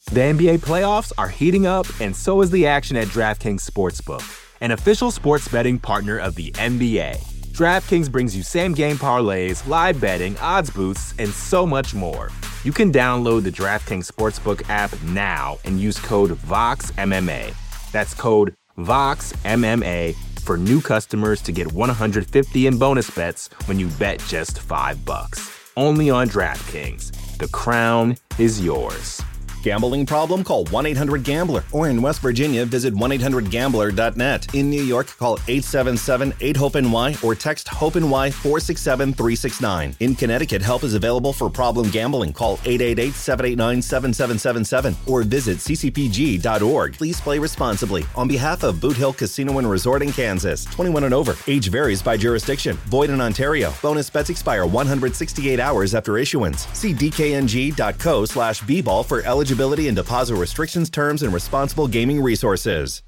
The NBA playoffs are heating up, and so is the action at DraftKings Sportsbook, an official sports betting partner of the NBA. DraftKings brings you same-game parlays, live betting, odds boosts, and so much more. You can download the DraftKings Sportsbook app now and use code VOXMMA. That's code VOXMMA for new customers to get $150 in bonus bets when you bet just $5. Only on DraftKings. The crown is yours. Gambling problem? Call 1-800-GAMBLER. Or in West Virginia, visit 1-800-GAMBLER.net. In New York, call 877-8-HOPE-NY or text HOPE-NY 467-369. In Connecticut, help is available for problem gambling. Call 888-789-7777 or visit ccpg.org. Please play responsibly. On behalf of Boot Hill Casino and Resort in Kansas, 21 and over. Age varies by jurisdiction. Void in Ontario. Bonus bets expire 168 hours after issuance. See dkng.co/bball for eligibility and deposit restrictions, terms, and responsible gaming resources.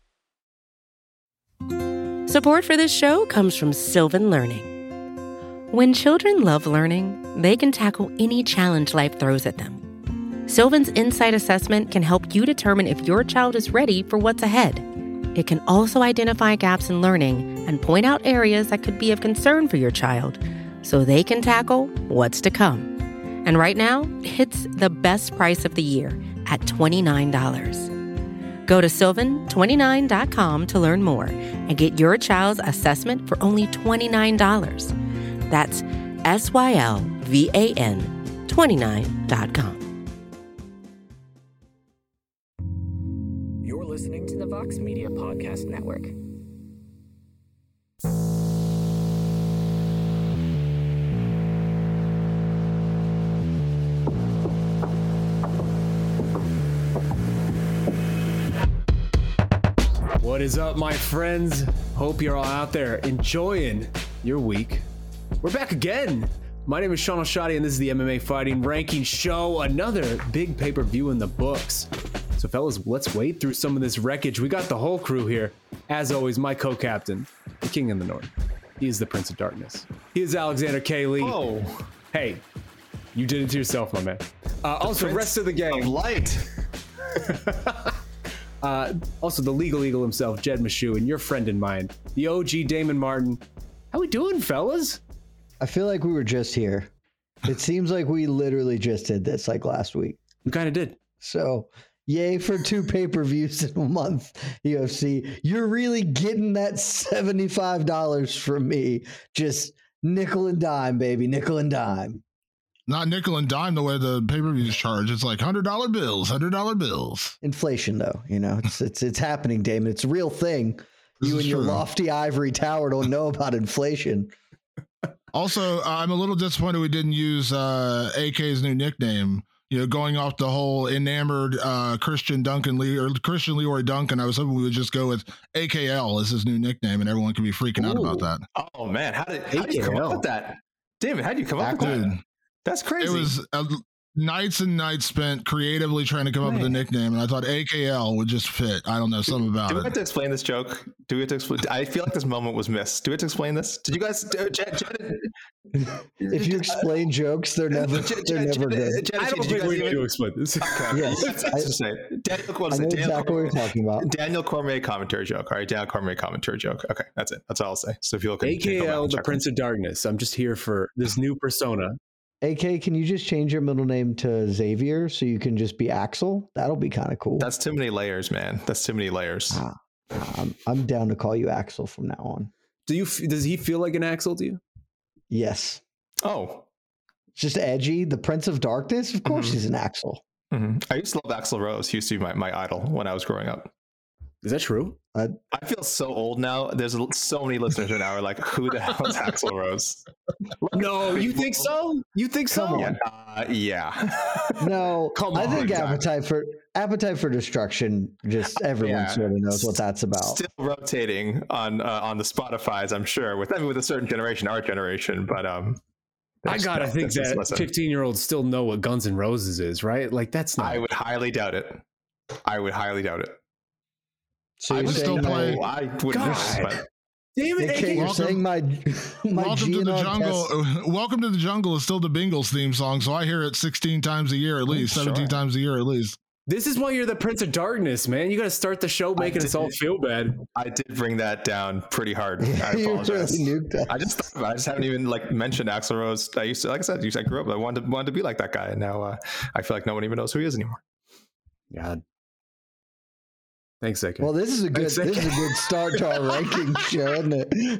Support for this show comes from Sylvan Learning. When children love learning, they can tackle any challenge life throws at them. Sylvan's Insight Assessment can help you determine if your child is ready for what's ahead. It can also identify gaps in learning and point out areas that could be of concern for your child so they can tackle what's to come. And right now, it's the best price of the year at $29. Go to sylvan29.com to learn more and get your child's assessment for only $29. That's SYLVAN 29.com. You're listening to the Vox Media Podcast Network. What is up, my friends? Hope you're all out there enjoying your week. We're back again. My name is Sean O'Shadi, and this is the MMA Fighting Ranking Show. Another big pay-per-view in the books. So, fellas, let's wade through some of this wreckage. We got the whole crew here. As always, my co-captain, the King in the North. He is the Prince of Darkness. He is Alexander K. Lee. Oh, hey, you did it to yourself, my man. Also, the rest of the gang. Of light. Also, the legal eagle himself, Jed Meshew, and your friend in mine, the OG Damon Martin. How we doing, fellas? I feel like we were just here. It seems like we literally just did this like last week. We kind of did. So, yay for 2 pay-per-views in a month, UFC. You're really getting that $75 from me. Just nickel and dime, baby, nickel and dime. Not nickel and dime the way the pay-per-views charge. It's like $100 bills. Inflation, though, you know, it's happening, Damon. It's a real thing. You and your lofty ivory tower don't know about inflation. Also, I'm a little disappointed we didn't use AK's new nickname. You know, going off the whole enamored Christian Leroy Duncan, I was hoping we would just go with AKL as his new nickname, and everyone could be freaking out about that. Oh man, how did you come up with that, David? How did you come up with that? That's crazy. It was nights and nights spent creatively trying to come up with a nickname, and I thought AKL would just fit. I don't know, something about it. Do we have to explain this joke? Do we have to explain? I feel like this moment was missed. Do we have to explain this? Did you guys? If you explain jokes, they're never good. I don't think we need to explain this. Okay. Yes, I know exactly what you're talking about. Daniel Cormier commentary joke. All right, Daniel Cormier commentary joke. Okay, that's it. That's all I'll say. So if you look at AKL, the Prince of Darkness. I'm just here for this new persona. AK, can you just change your middle name to Xavier so you can just be Axel? That'll be kind of cool. That's too many layers, man. That's too many layers. I'm down to call you Axel from now on. Does he feel like an Axel to you? Yes. Oh. Just edgy. The Prince of Darkness? Of course he's an Axel. Mm-hmm. I used to love Axl Rose. He used to be my idol when I was growing up. Is that true? I feel so old now. There's so many listeners now are like, who the hell is Axl Rose? No, you think so? You think so? Yeah. No, I think Appetite for Destruction, just everyone sort of knows what that's about. Still rotating on the Spotify's, I'm sure, with a certain generation, our generation, but I gotta think that 15-year-olds still know what Guns N' Roses is, right? Like that's not. I would highly doubt it. So I would still play. I wouldn't. Damn it, AK, you're saying my Welcome to the Jungle. Welcome to the Jungle is still the Bengals theme song, so I hear it 16 times a year at least, 17 times a year at least. This is why you're the Prince of Darkness, man. You got to start the show making us all feel bad. I did bring that down pretty hard. Yeah, I apologize. really nuked us. I just haven't even like mentioned Axl Rose. I used to, like I said, I grew up. I wanted to be like that guy, and now I feel like no one even knows who he is anymore. God. Thanks, Zeke. Well, this is a good start to our ranking show, isn't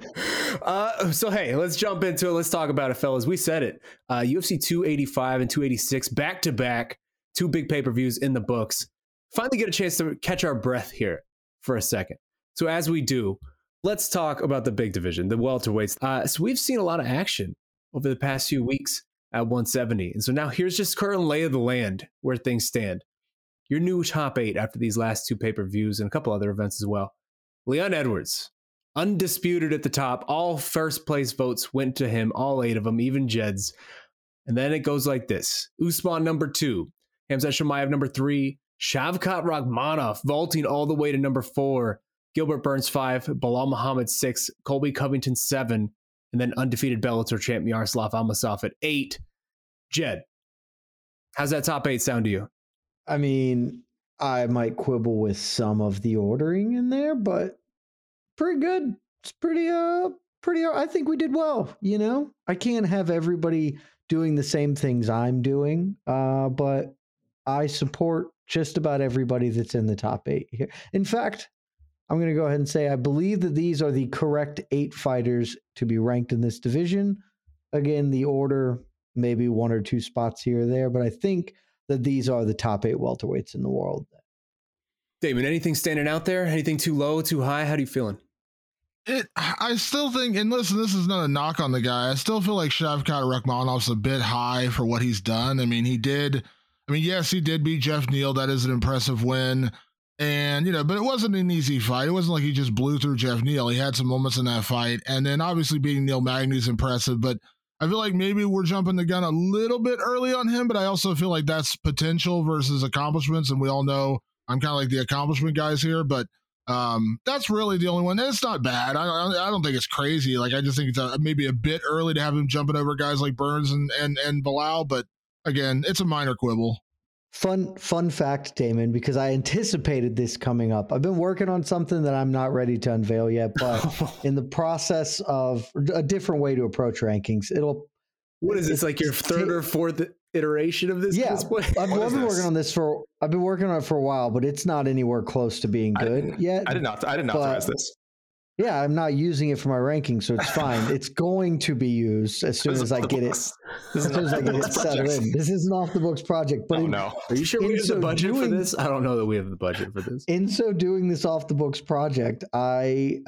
it? So hey, let's jump into it. Let's talk about it, fellas. We said it. UFC 285 and 286 back to back, 2 big pay-per-views in the books. Finally get a chance to catch our breath here for a second. So as we do, let's talk about the big division, the welterweights. So we've seen a lot of action over the past few weeks at 170. And so now here's just current lay of the land where things stand. Your new top 8 after these last 2 pay-per-views and a couple other events as well. Leon Edwards, undisputed at the top. All first place votes went to him, all 8 of them, even Jed's. And then it goes like this. Usman number 2, Khamzat Chimaev number 3, Shavkat Rakhmonov vaulting all the way to number 4, Gilbert Burns 5, Bilal Muhammad 6, Colby Covington 7, and then undefeated Bellator champ Yaroslav Almasov at 8. Jed, how's that top 8 sound to you? I mean, I might quibble with some of the ordering in there, but pretty good. It's pretty, I think we did well, you know? I can't have everybody doing the same things I'm doing, but I support just about everybody that's in the top 8 here. In fact, I'm going to go ahead and say I believe that these are the correct 8 fighters to be ranked in this division. Again, the order, maybe 1 or 2 spots here or there, but I think that these are the top 8 welterweights in the world. Damon, anything standing out there? Anything too low, too high? How are you feeling? I still think, and listen, this is not a knock on the guy. I still feel like Shavkat Rakhmonov's a bit high for what he's done. Yes, he did beat Jeff Neal. That is an impressive win. And, but it wasn't an easy fight. It wasn't like he just blew through Jeff Neal. He had some moments in that fight. And then obviously beating Neil Magny is impressive, but I feel like maybe we're jumping the gun a little bit early on him, but I also feel like that's potential versus accomplishments. And we all know I'm kind of like the accomplishment guys here, but that's really the only one. And it's not bad. I don't think it's crazy. Like, I just think it's maybe a bit early to have him jumping over guys like Burns and Bilal. But again, it's a minor quibble. Fun fact, Damon, because I anticipated this coming up. I've been working on something that I'm not ready to unveil yet, but in the process of a different way to approach rankings, what is this, like your third or fourth iteration of this? Yeah, I've been working on it for a while, but it's not anywhere close to being good yet. I did not authorize this. Yeah, I'm not using it for my ranking, so it's fine. It's going to be used as soon as I get it. As soon as I get it settled in. This is an off the books project. But no. Are you sure we have the budget for this? I don't know that we have the budget for this. In so doing this off the books project, I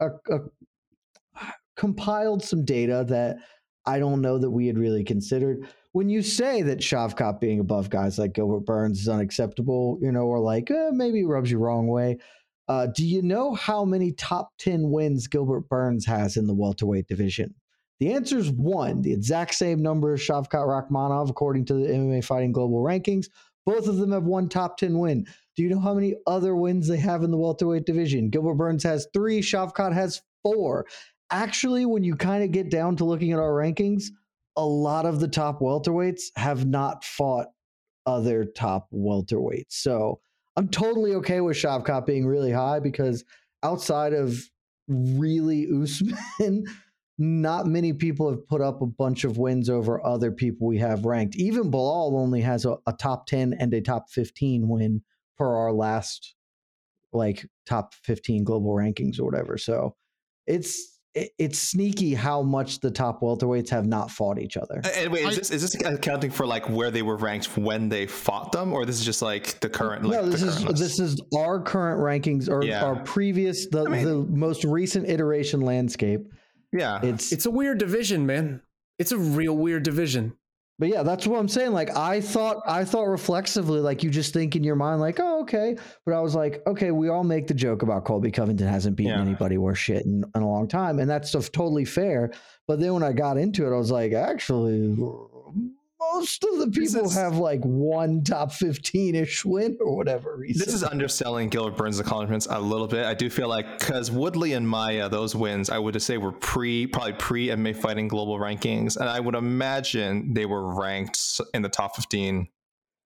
compiled some data that I don't know that we had really considered. When you say that Shavkat being above guys like Gilbert Burns is unacceptable, or like maybe it rubs you wrong way. Do you know how many top 10 wins Gilbert Burns has in the welterweight division? The answer is 1, the exact same number as Shavkat Rakhmonov, according to the MMA Fighting Global Rankings. Both of them have 1 top 10 win. Do you know how many other wins they have in the welterweight division? Gilbert Burns has 3, Shavkat has 4. Actually, when you kind of get down to looking at our rankings, a lot of the top welterweights have not fought other top welterweights. So I'm totally okay with Shavkat being really high because outside of really Usman, not many people have put up a bunch of wins over other people we have ranked. Even Bilal only has a top 10 and a top 15 win per our last top 15 global rankings or whatever. So it's sneaky how much the top welterweights have not fought each other. And wait, is this accounting for where they were ranked when they fought them, or this is just the current? No, this is our current rankings or our previous the most recent iteration landscape. Yeah, it's a weird division, man. It's a real weird division. But yeah, that's what I'm saying. I thought reflexively, you just think in your mind, oh, okay. But I was like, okay, we all make the joke about Colby Covington hasn't beaten anybody worth shit in a long time. And that's stuff totally fair. But then when I got into it, I was like, actually, most of the people have 1 top 15-ish win or whatever reason. This is underselling Gilbert Burns' accomplishments a little bit. I do feel because Woodley and Maia, those wins, I would just say were probably pre MMA Fighting Global Rankings, and I would imagine they were ranked in the top 15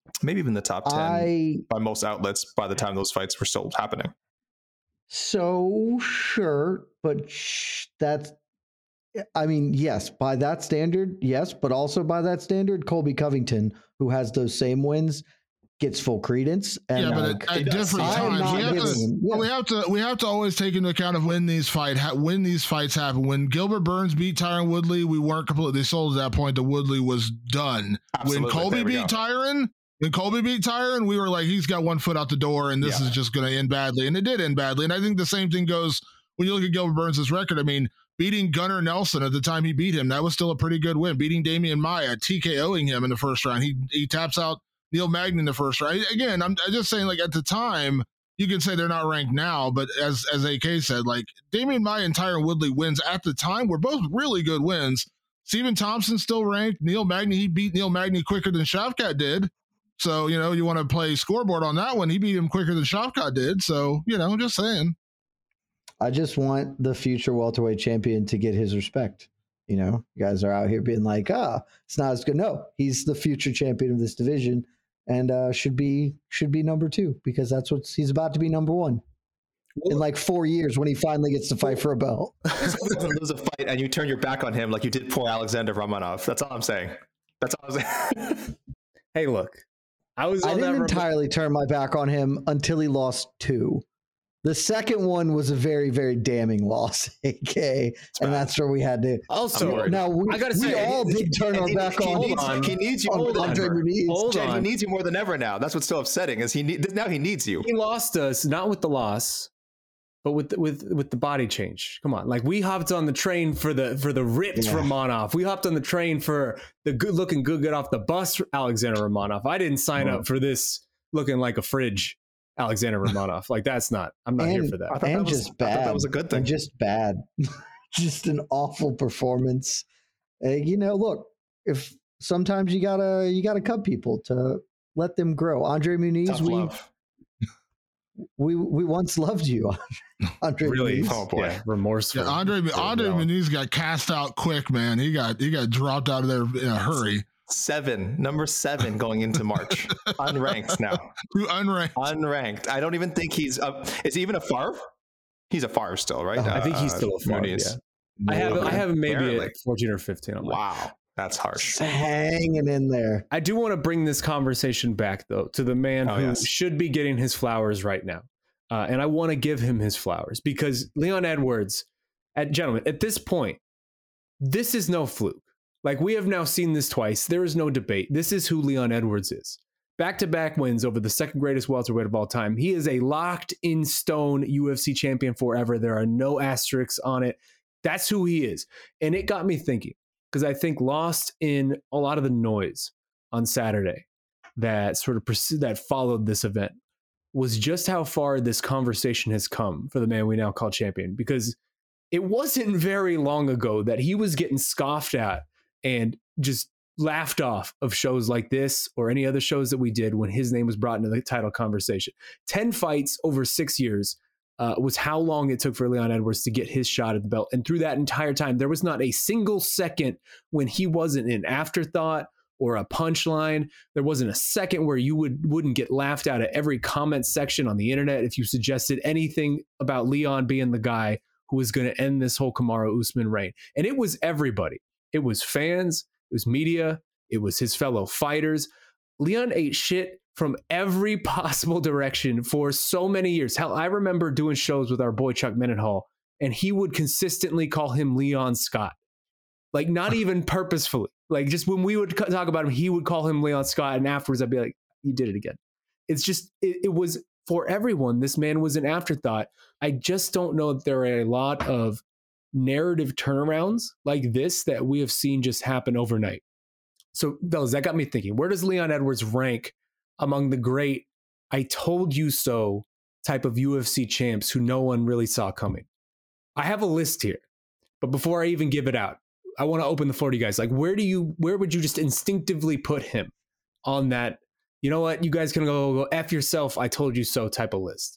Maybe even the top 10 by most outlets by the time those fights were still happening. So sure, but that's, I mean, yes, by that standard, yes, but also by that standard, Colby Covington, who has those same wins, gets full credence. And yeah, but at different times, we have to always take into account of when these fights happen. When Gilbert Burns beat Tyron Woodley, we weren't completely sold at that point that Woodley was done. Absolutely. When Colby beat Tyron, we were like, he's got one foot out the door, and this is just going to end badly, and it did end badly. And I think the same thing goes when you look at Gilbert Burns' record. I mean, beating Gunnar Nelson at the time he beat him, that was still a pretty good win. Beating Damian Maia, TKOing him in the first round, he taps out Neil Magny in the first round. Again, I'm just saying, like, at the time, you can say they're not ranked now, but as AK said, like, Damian Maia and Tyron Woodley wins at the time were both really good wins. Stephen Thompson's still ranked. Neil Magny, he beat Neil Magny quicker than Shavkat did. So, you want to play scoreboard on that one. He beat him quicker than Shavkat did. So, I'm just saying. I just want the future welterweight champion to get his respect. You guys are out here being like, it's not as good. No, he's the future champion of this division. And should be number 2 because that's what he's about to be number 1 in like 4 years when he finally gets to fight for a belt. Lose a fight and you turn your back on him like you did poor Alexander Romanov. That's all I'm saying. Hey, look, I didn't entirely turn my back on him until he lost 2. The second one was a very, very damning loss, AK, and that's where we had to. Also, now I got to say, we all did turn our back on. He needs you more than ever. He needs you more than ever now. That's what's so upsetting is now he needs you. He lost us not with the loss, but with the body change. Come on, like we hopped on the train for the ripped Romanov. We hopped on the train for the good off the bus Alexander Romanov. I didn't sign up for this looking like a fridge. Alexander Romanov, like I'm not here for that. I thought that was a good thing. And just bad, just an awful performance. Look, if sometimes you gotta cut people to let them grow. Andre Muniz, we once loved you, Andre. Really? Muniz. Oh boy, remorseful. Yeah, Andre Muniz got cast out quick, man. He got dropped out of there in a hurry. Number 7 going into March. Unranked now. Unranked. I don't even think he's up. Is he even a Favre? He's a Favre still, right? I think he's still a Favre. Yeah. I have him maybe at 14 or 15. Wow. That's harsh. Just hanging in there. I do want to bring this conversation back, though, to the man who should be getting his flowers right now. And I want to give him his flowers because Leon Edwards, gentlemen, at this point, this is no fluke. Like, we have now seen this twice. There is no debate. This is who Leon Edwards is. Back-to-back wins over the second greatest welterweight of all time. He is a locked-in-stone UFC champion forever. There are no asterisks on it. That's who he is. And it got me thinking, because I think lost in a lot of the noise on Saturday that that followed this event was just how far this conversation has come for the man we now call champion. Because it wasn't very long ago that he was getting scoffed at and just laughed off of shows like this or any other shows that we did when his name was brought into the title conversation. 10 fights over 6 years was how long it took for Leon Edwards to get his shot at the belt. And through that entire time, there was not a single second when he wasn't an afterthought or a punchline. There wasn't a second where you wouldn't get laughed out at every comment section on the internet if you suggested anything about Leon being the guy who was going to end this whole Kamaru Usman reign. And it was everybody. It was fans, it was media, it was his fellow fighters. Leon ate shit from every possible direction for so many years. Hell, I remember doing shows with our boy Chuck Mendenhall, and he would consistently call him Leon Scott. Like, not even purposefully. Like, just when we would talk about him, he would call him Leon Scott, and afterwards I'd be like, you did it again. It's just, it was, for everyone, this man was an afterthought. I just don't know if there are a lot of narrative turnarounds like this that we have seen just happen overnight. So, fellas, that got me thinking, where does Leon Edwards rank among the great I told you so type of UFC champs who no one really saw coming? I have a list here, but before I even give it out, I want to open the floor to you guys. Like, where would you just instinctively put him on that, you know what, you guys can go F yourself, I told you so type of list?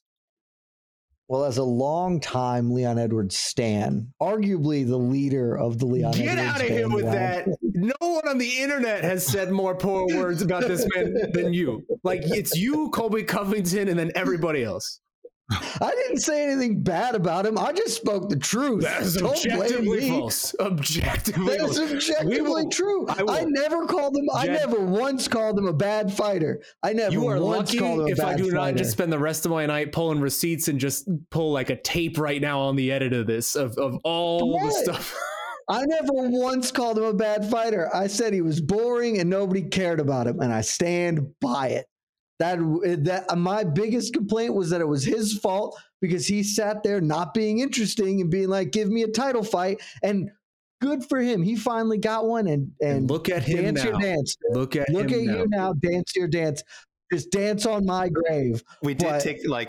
Well, as a long-time Leon Edwards stan, arguably the leader of the Leon Edwards. Get out of here with that. No one on the internet has said more poor words about this man than you. Like, it's you, Colby Covington, and then everybody else. I didn't say anything bad about him. I just spoke the truth. That is objectively false. Objectively false. That is objectively true. I never called him. I never once called him a bad fighter. I never you are once lucky called him a if bad I do fighter. not just spend the rest of my night pulling receipts and just pull like a tape right now on the edit of this of all the stuff. I never once called him a bad fighter. I said he was boring and nobody cared about him, and I stand by it. That my biggest complaint was that it was his fault because he sat there not being interesting and being like, give me a title fight. And good for him. He finally got one and look at him dance now. your dance. Look at you now. Dance your dance. Just dance on my grave. We did take like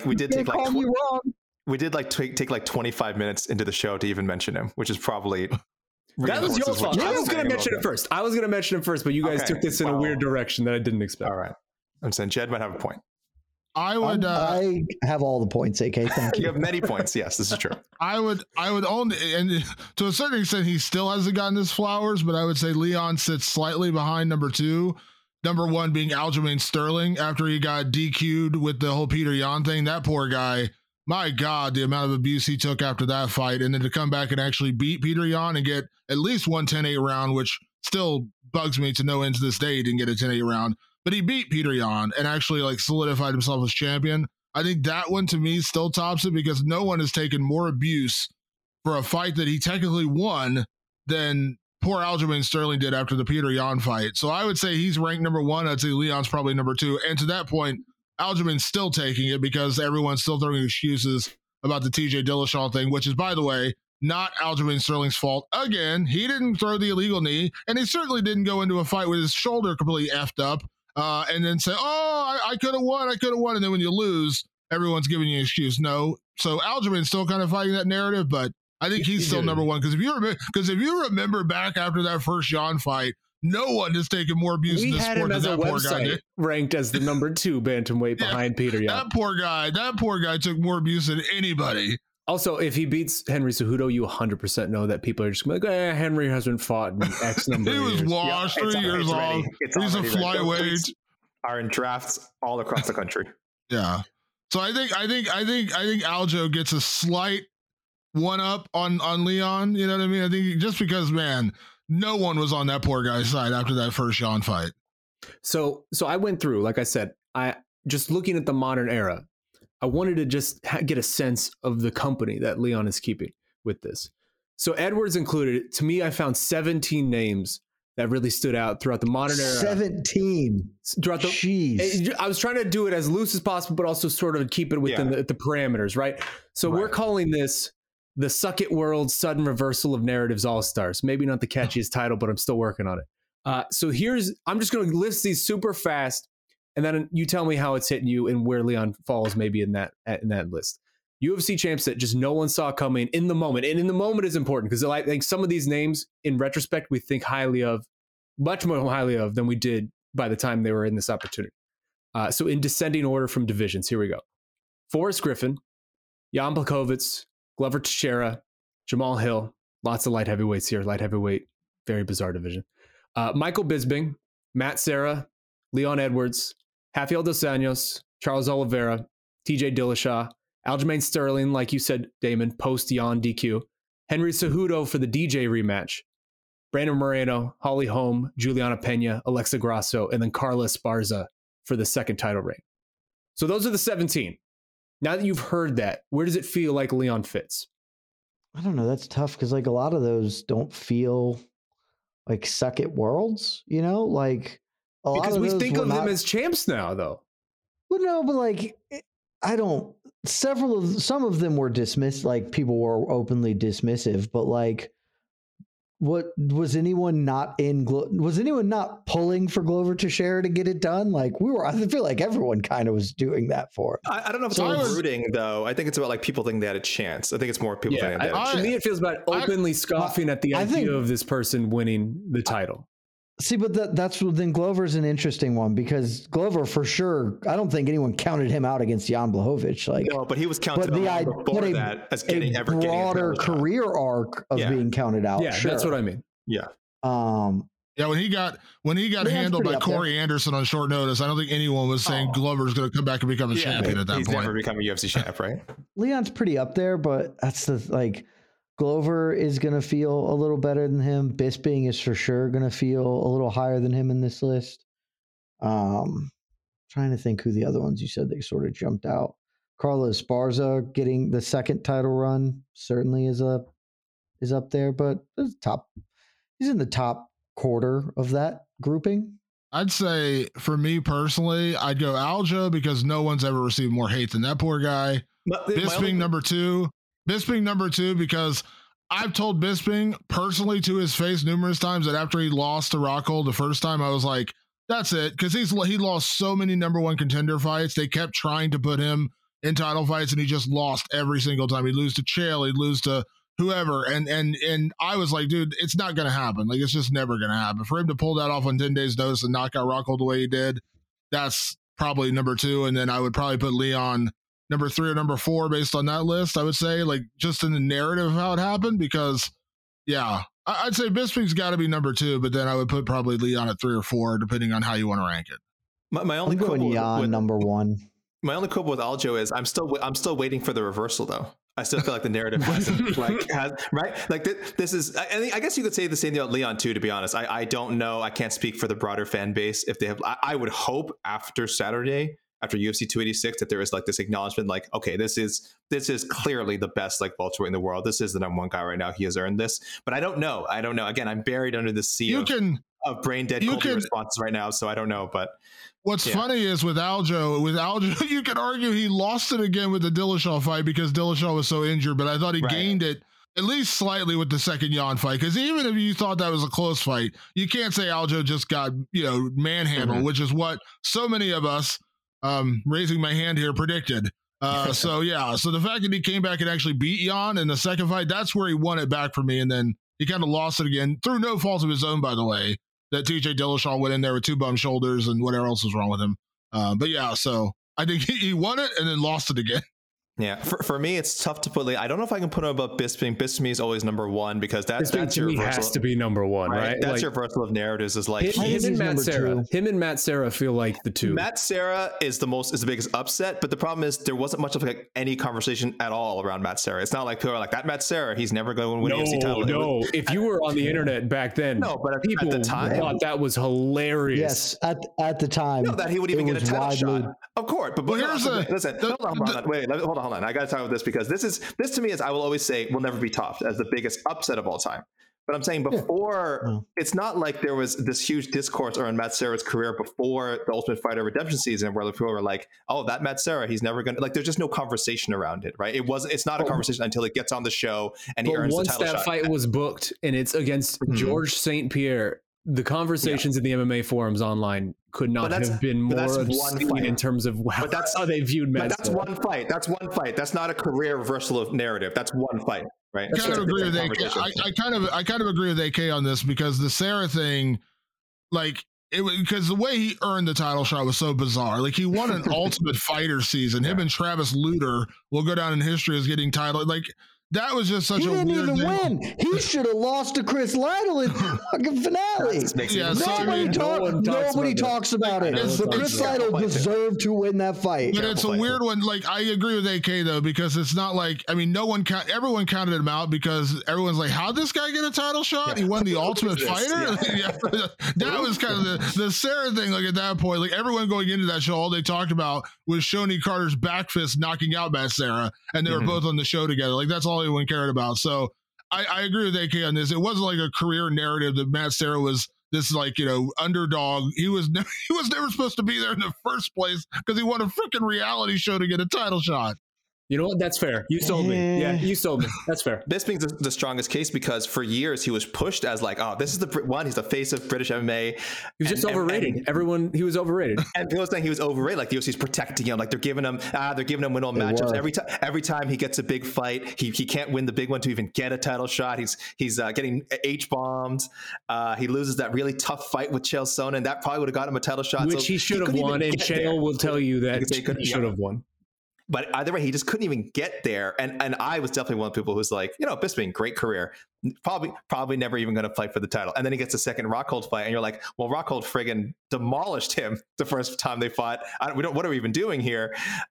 25 minutes into the show to even mention him, which is probably that was your fault. I was going to mention it first. But you guys took this in a weird direction that I didn't expect. All right. I'm saying Jed might have a point. I would. I have all the points, AK. Thank you. You have many points. Yes, this is true. I would only, and to a certain extent, he still hasn't gotten his flowers, but I would say Leon sits slightly behind number 2. Number 1 being Aljamain Sterling after he got DQ'd with the whole Peter Yan thing. That poor guy. My God, the amount of abuse he took after that fight, and then to come back and actually beat Peter Yan and get at least one 10-8 round, which still bugs me to no end to this day. He didn't get a 10-8 round. But he beat Peter Yan and actually like solidified himself as champion. I think that one to me still tops it because no one has taken more abuse for a fight that he technically won than poor Aljamain Sterling did after the Peter Yan fight. So I would say he's ranked number 1. I'd say Leon's probably number 2. And to that point, Aljamain's still taking it because everyone's still throwing excuses about the TJ Dillashaw thing, which is, by the way, not Aljamain Sterling's fault. Again, he didn't throw the illegal knee, and he certainly didn't go into a fight with his shoulder completely effed up. And then say, I could have won. And then when you lose, everyone's giving you an excuse. No. So Aljamain's still kind of fighting that narrative, but I think he's still number 1. Because if you remember back after that first Yan fight, no one has taken more abuse in this sport than that poor guy. Ranked as the number 2 bantamweight behind Peter Yan. That poor guy took more abuse than anybody. Also, if he beats Henry Cejudo, you 100% know that people are just going to be like, Henry hasn't fought in X number of years. He was washed 3 years old. He's a flyweight. Are in drafts all across the country. Yeah. So I think Aljo gets a slight one up on Leon. You know what I mean? I think just because, man, no one was on that poor guy's side after that first Yan fight. So I went through, like I said, I just looking at the modern era, I wanted to just get a sense of the company that Leon is keeping with this. So Edwards included, to me, I found 17 names that really stood out throughout the modern era. 17. Jeez. I was trying to do it as loose as possible, but also sort of keep it within the parameters, right? So we're calling this the Suck It World Sudden Reversal of Narratives All-Stars. Maybe not the catchiest title, but I'm still working on it. So I'm just going to list these super fast, and then you tell me how it's hitting you and where Leon falls maybe in that list. UFC champs that just no one saw coming in the moment. And in the moment is important because I think some of these names, in retrospect, we think highly of, much more highly of than we did by the time they were in this opportunity. So in descending order from divisions, here we go. Forrest Griffin, Jan Blachowicz, Glover Teixeira, Jamal Hill, lots of light heavyweights here. Light heavyweight, very bizarre division. Michael Bisping, Matt Serra, Leon Edwards, Rafael dos Anjos, Charles Oliveira, TJ Dillashaw, Aljamain Sterling, like you said, Damon, post Yan DQ, Henry Cejudo for the DJ rematch, Brandon Moreno, Holly Holm, Juliana Pena, Alexa Grasso, and then Carla Esparza for the second title reign. So those are the 17. Now that you've heard that, where does it feel like Leon fits? I don't know. That's tough because like a lot of those don't feel like Suck It Worlds, you know, like a lot because of we those think of not... them as champs now, though. Well, no, but like I don't. Some of them were dismissed. Like people were openly dismissive, but like, what was anyone not pulling for Glover Teixeira to get it done? Like we were. I feel like everyone kind of was doing that for him. I don't know if it's all rooting though. I think it's about like people thinking they had a chance. I think it's more people thinking they had a chance. To me, it feels about openly scoffing at the idea of this person winning the title. See, but that's then Glover's an interesting one because Glover for sure. I don't think anyone counted him out against Jan Blachowicz. Like no, but he was counted out before that as getting a broader career arc of being counted out. Yeah, sure. That's what I mean. Yeah. Yeah, when he got handled by Corey Anderson on short notice, I don't think anyone was saying Glover's going to come back and become a champion at that point. He's never become a UFC champ, right? Leon's pretty up there, but that's Glover is going to feel a little better than him. Bisping is for sure going to feel a little higher than him in this list. Trying to think who the other ones you said they sort of jumped out. Carlos Esparza getting the second title run certainly is up there, but he's in the top quarter of that grouping. I'd say for me personally, I'd go Aljo because no one's ever received more hate than that poor guy. Bisping number two. Bisping number two because I've told Bisping personally to his face numerous times that after he lost to Rockhold the first time, I was like, that's it. Because he lost so many number one contender fights. They kept trying to put him in title fights and he just lost every single time. He'd lose to Chael, he'd lose to whoever. And I was like, dude, it's not going to happen. Like, it's just never going to happen. For him to pull that off on 10 days notice and knock out Rockhold the way he did, that's probably number two. And then I would probably put Leon number three or number four based on that list, I would say, like, just in the narrative of how it happened, because, yeah, I'd say Bisping's got to be number two, but then I would put probably Leon at 3 or 4, depending on how you want to rank it. My only quibble with number one. My only quibble with Aljo is I'm still waiting for the reversal, though. I still feel like the narrative hasn't, right? Like this is, I guess you could say the same thing about Leon too, to be honest. I don't know. I can't speak for the broader fan base. If they have, I would hope after Saturday, after UFC 286, that there is like this acknowledgement, like, okay, this is clearly the best like welterweight in the world. This is the number one guy right now. He has earned this, but I don't know. Again, I'm buried under the sea of brain dead responses right now, so I don't know. But what's funny is with Aljo, you could argue he lost it again with the Dillashaw fight because Dillashaw was so injured, but I thought he gained it at least slightly with the second Jan fight. Because even if you thought that was a close fight, you can't say Aljo just got manhandled, which is what so many of us, raising my hand here, predicted. So the fact that he came back and actually beat Jan in the second fight, that's where he won it back for me. And then he kind of lost it again through no fault of his own, by the way, that TJ Dillashaw went in there with 2 bum shoulders and whatever else was wrong with him. So I think he won it and then lost it again. Yeah, for me, it's tough to put. I don't know if I can put him above Bisping. Bisping is always number one because that's your reversal. Has to be number one, right? That's your reversal of narratives. Is like him and Matt Serra. Him and Matt Serra feel like the two. Matt Serra is the biggest upset, but the problem is there wasn't much of like any conversation at all around Matt Serra. It's not like people are like that Matt Serra. He's never going to win an UFC title. No, if you were on the internet back then, but people at the time thought that was hilarious. Yes, at the time, that he would even get a title shot. Of course, but here's hold on. I got to talk about this because this to me is, I will always say, will never be topped as the biggest upset of all time. But I'm saying before, it's not like there was this huge discourse around Matt Serra's career before the Ultimate Fighter redemption season where people were like, oh, that Matt Serra, he's never going to, like, there's just no conversation around it, right? It's not a conversation until it gets on the show and he earns the title shot. Once that fight was booked and it's against George St. Pierre, the conversations in the MMA forums online could not have been more obscene in terms of how they viewed Matt. That's one fight. That's not a career reversal of narrative. That's one fight, right? I kind of agree with AK. I kind of agree with AK on this because the Serra thing, like, because the way he earned the title shot was so bizarre. Like, he won an Ultimate Fighter season. Him and Travis Lutter will go down in history as getting title. Like, that was just such a weird thing. He didn't even win. He should have lost to Chris Lytle in the fucking finale. Nobody talks about it. But Chris Lytle deserved to win that fight. But it's a weird one. Like, I agree with AK though, because it's not like, I mean, everyone counted him out because everyone's like, how'd this guy get a title shot? He won the Ultimate Fighter. That was kind of the Serra thing. Like, at that point, like, everyone going into that show, all they talked about was Shoni Carter's back fist knocking out Matt Serra, and they were both on the show together. Like, that's all anyone cared about. So I agree with AK on this. It wasn't like a career narrative that Matt Serra was this, like, underdog. He was never supposed to be there in the first place because he won a freaking reality show to get a title shot. You know what? That's fair. You sold me. Yeah, you sold me. That's fair. Bisping's the strongest case because for years he was pushed as like, oh, this is the one. He's the face of British MMA. He was just overrated. He was overrated. And people saying he was overrated. Like, the UFC's protecting him. Like, they're giving him win-all matchups. Every time he gets a big fight, he can't win the big one to even get a title shot. He's getting H-bombed. He loses that really tough fight with Chael Sonnen. That probably would have got him a title shot. Which he should have won. And Chael will tell you that he should have won. But either way, he just couldn't even get there. And I was definitely one of the people who's like, Bisping, great career, probably never even going to fight for the title. And then he gets a second Rockhold fight, and you're like, well, Rockhold friggin' demolished him the first time they fought. What are we even doing here?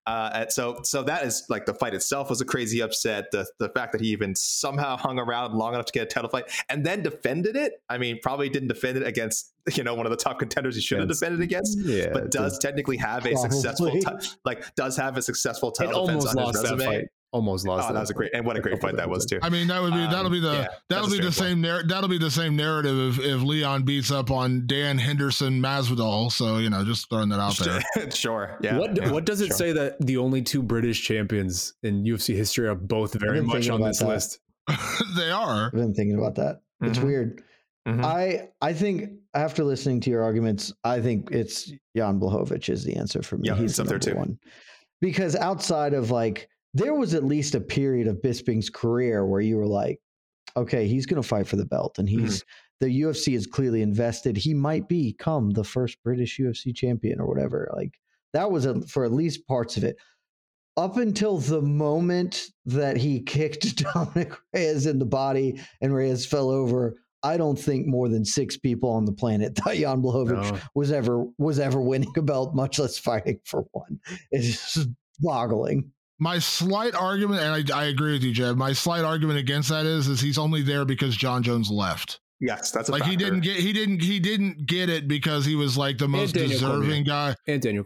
So that is like, the fight itself was a crazy upset. The fact that he even somehow hung around long enough to get a title fight and then defended it. I mean, probably didn't defend it against, one of the top contenders he should have defended against, but does technically have a successful does have a successful title defense on his resume. Fight. Almost lost. Oh, that was a great fight that was too. I mean, that'll be the same narrative if Leon beats up on Dan Henderson Masvidal. So just throwing that out there. Sure. Yeah. What does it say that the only 2 British champions in UFC history are both very much on this list? They are. I've been thinking about that. It's weird. Mm-hmm. I think after listening to your arguments, I think it's Jan Blachowicz is the answer for me. Yeah, he's up there too. One. Because outside of there was at least a period of Bisping's career where you were like, okay, he's going to fight for the belt, and the UFC is clearly invested. He might become the first British UFC champion or whatever. That was for at least parts of it. Up until the moment that he kicked Dominic Reyes in the body and Reyes fell over, I don't think more than 6 people on the planet thought Jan Blachowicz was ever winning a belt, much less fighting for one. It's just boggling. My slight argument, and I agree with you, Jeb. My slight argument against that is he's only there because John Jones left. Yes, that's a factor. He didn't get it because he was the most deserving guy. And Daniel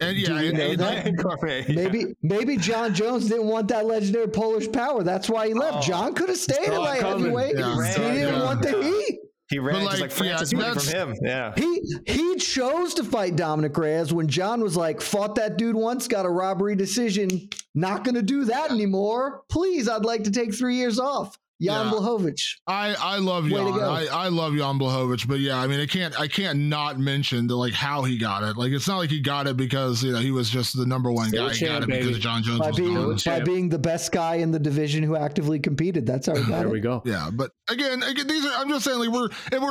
Cormier. Maybe John Jones didn't want that legendary Polish power. That's why he left. John could have stayed at light heavyweight. Yeah. He didn't want the heat. He ran just like Francis from him. Yeah. He chose to fight Dominic Reyes when John was like, fought that dude once, got a robbery decision. Not going to do that anymore. Please, I'd like to take 3 years off. Jan Blachowicz. I love Jan. I love Jan Blachowicz, but I mean, I can't not mention how he got it. It's not like he got it because he was just the number one guy. He got it because John Jones by being the best guy in the division who actively competed. That's how he got it. There we go. Yeah, but again, these are. I'm just saying, we're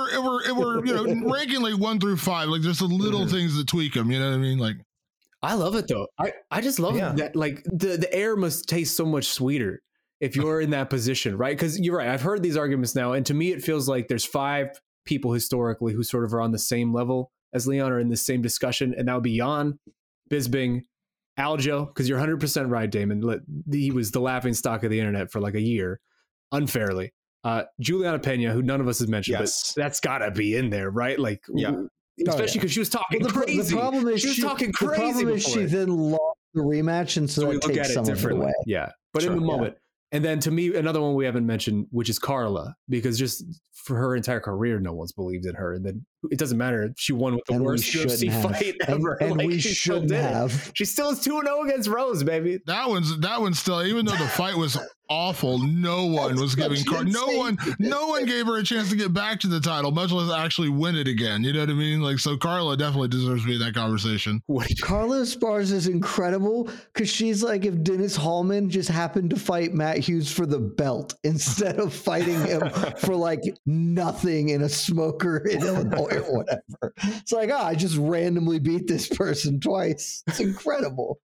ranking 1 through 5, just the little things that tweak them. You know what I mean? I love it though. I just love that. The air must taste so much sweeter if you're in that position, right? Because you're right. I've heard these arguments now, and to me, it feels like there's 5 people historically who sort of are on the same level as Leon or in the same discussion, and that would be Jan, Bisping, Aljo, because you're 100% right, Damon. He was the laughing stock of the internet for a year, unfairly. Juliana Pena, who none of us has mentioned, but that's got to be in there, right? Especially because she was talking crazy. The problem is she was talking crazy. The problem is she then lost the rematch, and so that takes some of it away. Yeah, but in the moment. And then to me, another one we haven't mentioned, which is Carla, because just for her entire career, no one's believed in her. And then it doesn't matter if she won with the worst UFC fight ever. And we shouldn't have. She still is 2-0 against Rose, baby. That one's still, even though the fight was awful, no one was giving no one gave her a chance to get back to the title, much less actually win it again. You know what I mean? So Carla definitely deserves to be in that conversation. Carla Esparza is incredible because she's if Dennis Hallman just happened to fight Matt Hughes for the belt instead of fighting him for nothing in a smoker in Illinois or whatever. It's I just randomly beat this person twice. It's incredible.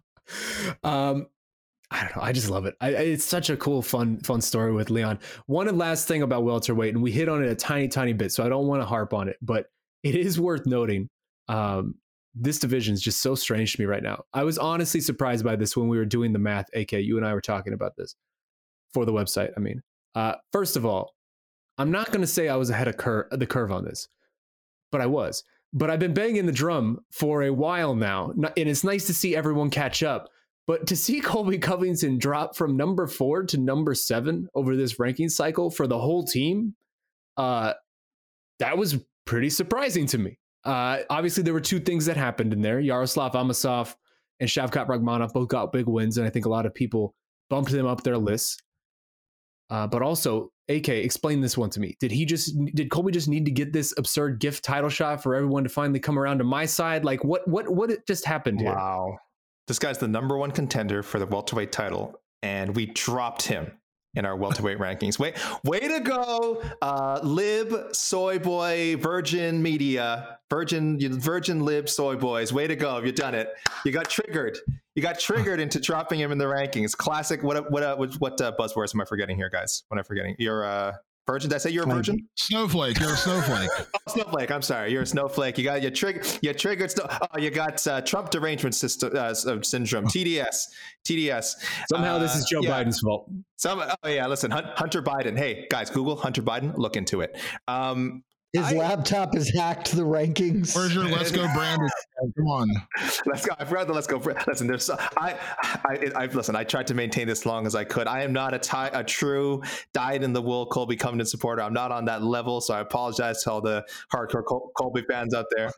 I don't know. I just love it. It's such a cool, fun story with Leon. One last thing about welterweight, and we hit on it a tiny bit, so I don't want to harp on it, but it is worth noting. This division is just so strange to me right now. I was honestly surprised by this when we were doing the math. AK, you and I were talking about this for the website. I mean, first of all, I'm not going to say I was ahead of the curve on this, but I was. But I've been banging the drum for a while now, and it's nice to see everyone catch up. But to see Colby Covington drop from number 4 to number 7 over this ranking cycle for the whole team, that was pretty surprising to me. Obviously, there were 2 things that happened in there. Yaroslav Amosov and Shavkat Rakhmonov both got big wins, and I think a lot of people bumped them up their lists. But also, AK, explain this one to me. Did Colby just need to get this absurd gift title shot for everyone to finally come around to my side? What just happened here? Wow. This guy's the number 1 contender for the welterweight title, and we dropped him in our welterweight rankings. Way to go, Lib, Soy Boy, Virgin Media, Virgin Lib, Soy Boys. Way to go. You've done it. You got triggered. Into dropping him in the rankings. Classic. What buzzwords am I forgetting here, guys? What am I forgetting? You're Virgin? Did I say you're a virgin? Snowflake. You're a snowflake. Snowflake. I'm sorry. You're a snowflake. You got your triggered. You got Trump derangement syndrome. TDS. Somehow this is Joe Biden's fault. Listen, Hunter Biden. Hey guys, Google Hunter Biden. Look into it. His laptop has hacked the rankings. Where's your Let's Go Brandon? Come on. Let's go. I forgot the Let's Go. Listen, listen. I tried to maintain this as long as I could. I am not a true dyed-in-the-wool Colby Covington supporter. I'm not on that level, so I apologize to all the hardcore Colby fans out there.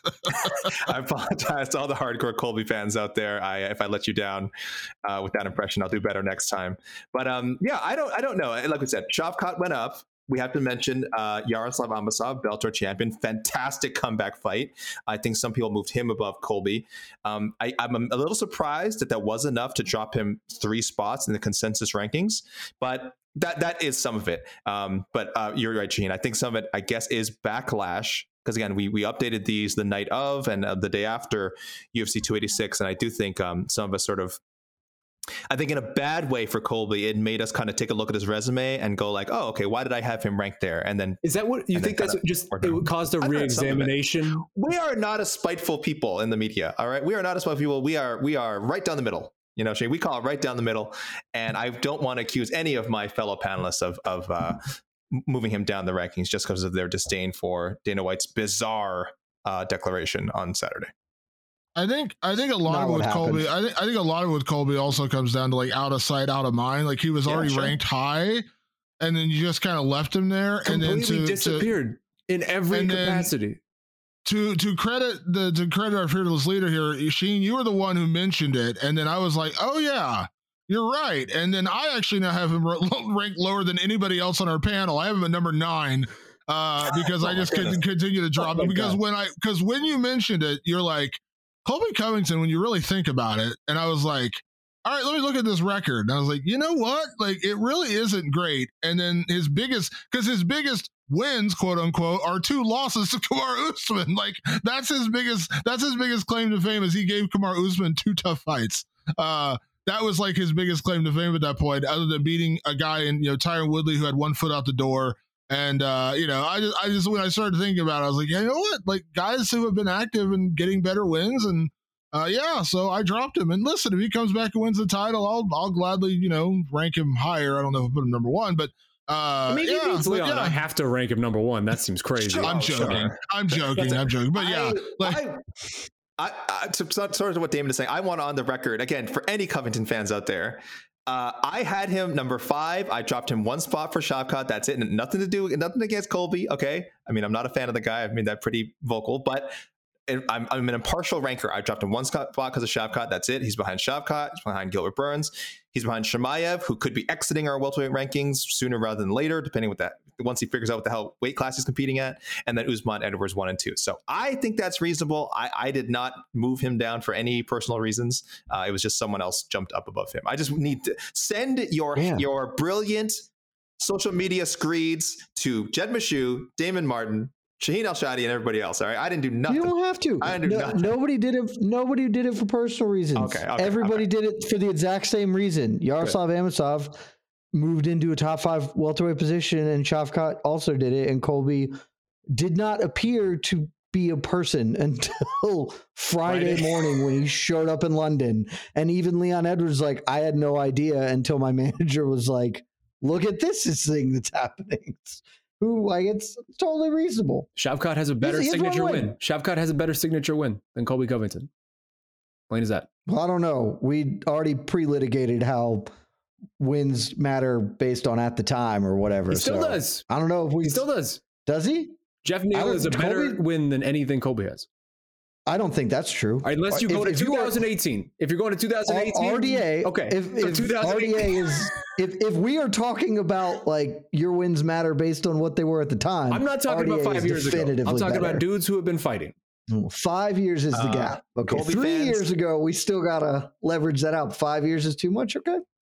I apologize to all the hardcore Colby fans out there. If I let you down with that impression, I'll do better next time. But I don't know. Like we said, Shavkat went up. We have to mention Yaroslav Amosov, Bellator champion. Fantastic comeback fight. I think some people moved him above Colby. I'm a little surprised that was enough to drop him 3 spots in the consensus rankings, but that is some of it. But you're right, Shaheen. I think some of it, I guess, is backlash. Because again, we updated these the night of and the day after UFC 286, and I do think some of us sort of, I think in a bad way for Colby, it made us kind of take a look at his resume and go like, oh, okay, why did I have him ranked there? And then is that what you think? That's just it caused a re-examination. We are not a spiteful people in the media. All right, we are not a spiteful people. We are right down the middle. You know, Shane, we call it right down the middle. And I don't want to accuse any of my fellow panelists of moving him down the rankings just because of their disdain for Dana White's bizarre declaration on Saturday. I think a lot of it with Colby. I think a lot of it with Colby also comes down to like out of sight, out of mind. Like he was already ranked high, and then you just kind of left him there, completely and then disappeared in every capacity. To credit our fearless leader here, Sheen, you were the one who mentioned it, and then I was like, oh yeah, you're right. And then I actually now have him ranked lower than anybody else on our panel. I have him at number 9 because I just couldn't continue to drop him because when you mentioned it, you're like, Colby Covington, when you really think about it, and I was like, all right, let me look at this record. And I was like, you know what? Like, it really isn't great. And then his biggest wins, quote unquote, are 2 losses to Kamaru Usman. Like, that's his biggest claim to fame is he gave Kamaru Usman 2 tough fights. That was like his biggest claim to fame at that point, other than beating a guy in, Tyron Woodley who had 1 foot out the door. And, I just, when I started thinking about it, I was like, you know what? Like guys who have been active and getting better wins. And, so I dropped him. And listen, if he comes back and wins the title, I'll gladly, rank him higher. I don't know if I'll put him number 1, but, I mean, I have to rank him number 1. That seems crazy. I'm joking. But yeah, sort of what Damon is saying. I want on the record again for any Covington fans out there. I had him number 5. I dropped him 1 spot for Shavkat. That's it. Nothing against Colby. Okay. I mean, I'm not a fan of the guy. I've made that pretty vocal, but I'm an impartial ranker. I dropped him 1 spot because of Shavkat. That's it. He's behind Shavkat. He's behind Gilbert Burns. He's behind Chimaev, who could be exiting our welterweight rankings sooner rather than later, depending what once he figures out what the hell weight class he's competing at. And then Usman Edwards 1 and 2. So I think that's reasonable. I did not move him down for any personal reasons. It was just someone else jumped up above him. I just need to send your brilliant social media screeds to Jed Meshew, Damon Martin, Shaheen Al-Shadi, and everybody else. All right, I didn't do nothing. You don't have to. I didn't do nothing. Nobody did it. Nobody did it for personal reasons. Okay. Everybody did it for the exact same reason. Yaroslav Amosov moved into a top 5 welterweight position, and Shavkat also did it. And Colby did not appear to be a person until Friday morning when he showed up in London. And even Leon Edwards, like, I had no idea until my manager was like, "Look at this thing that's happening." Who, like, it's totally reasonable. Shavkat has a better signature win. Shavkat has a better signature win than Colby Covington. Plain as that. Well, I don't know. We already pre-litigated how wins matter based on at the time or whatever. He still does. I don't know if he still does. Does he? Jeff Neal is a better win than anything Colby has. I don't think that's true. Unless you go to 2018. If you're going to 2018, RDA. Okay. If RDA is, if we are talking about like your wins matter based on what they were at the time, I'm not talking about 5 years ago. I'm talking about dudes who have been fighting. 5 years is the gap. Okay. Colby 3 years ago, we still gotta leverage that out. 5 years is too much. Okay.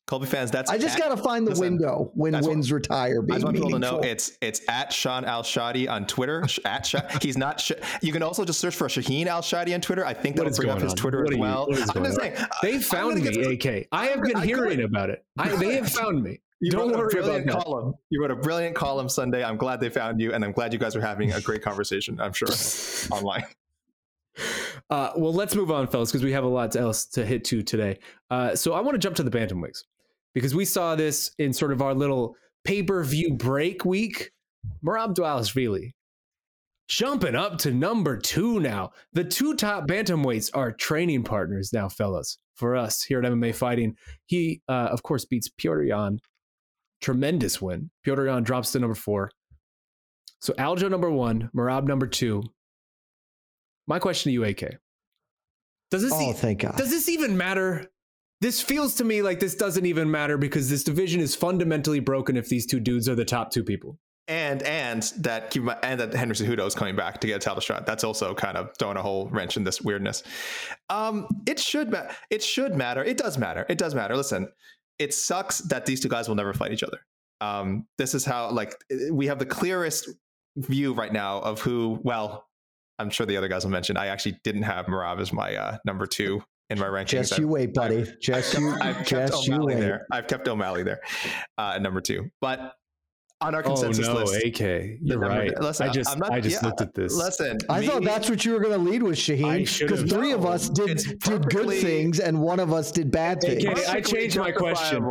Colby fans, that's I just got to find the window when wins retire. I just want people to know it's at Sean Al-Shadi on Twitter. He's not. You can also just search for Shaheen Al-Shadi on Twitter. I think that'll bring up his Twitter as well. I'm just saying. They found me, AK. I have been hearing about it. They have found me. Don't worry about that. You wrote a brilliant column Sunday. I'm glad they found you, and I'm glad you guys are having a great conversation, I'm sure, online. Well, let's move on, fellas, because we have a lot else to hit to today. So I want to jump to the bantamweights, because we saw this in sort of our little pay-per-view break week. Merab Dvalishvili jumping up to number 2 now. The 2 top bantamweights are training partners now, fellas, for us here at MMA Fighting. He, of course, beats Petr Yan. Tremendous win. Petr Yan drops to number 4. So Aljo number 1, Merab number 2. My question to you, AK. Thank God. Does this even matter? This feels to me like this doesn't even matter, because this division is fundamentally broken if these 2 dudes are the top 2 people. And that Henry Cejudo is coming back to get a title shot. That's also kind of throwing a whole wrench in this weirdness. It should matter. It does matter. It does matter. Listen, it sucks that these 2 guys will never fight each other. This is how, like, we have the clearest view right now of who. Well, I'm sure the other guys will mention. I actually didn't have Merab as my number 2 in my rankings. Just you wait, buddy. I've kept O'Malley there. I've kept O'Malley there at number 2. But on our consensus list, AK, you're right. Listen, I just looked at this. Listen, I thought that's what you were going to lead with, Shaheen, because 3 of us did good things and 1 of us did bad things. AK, I changed my question.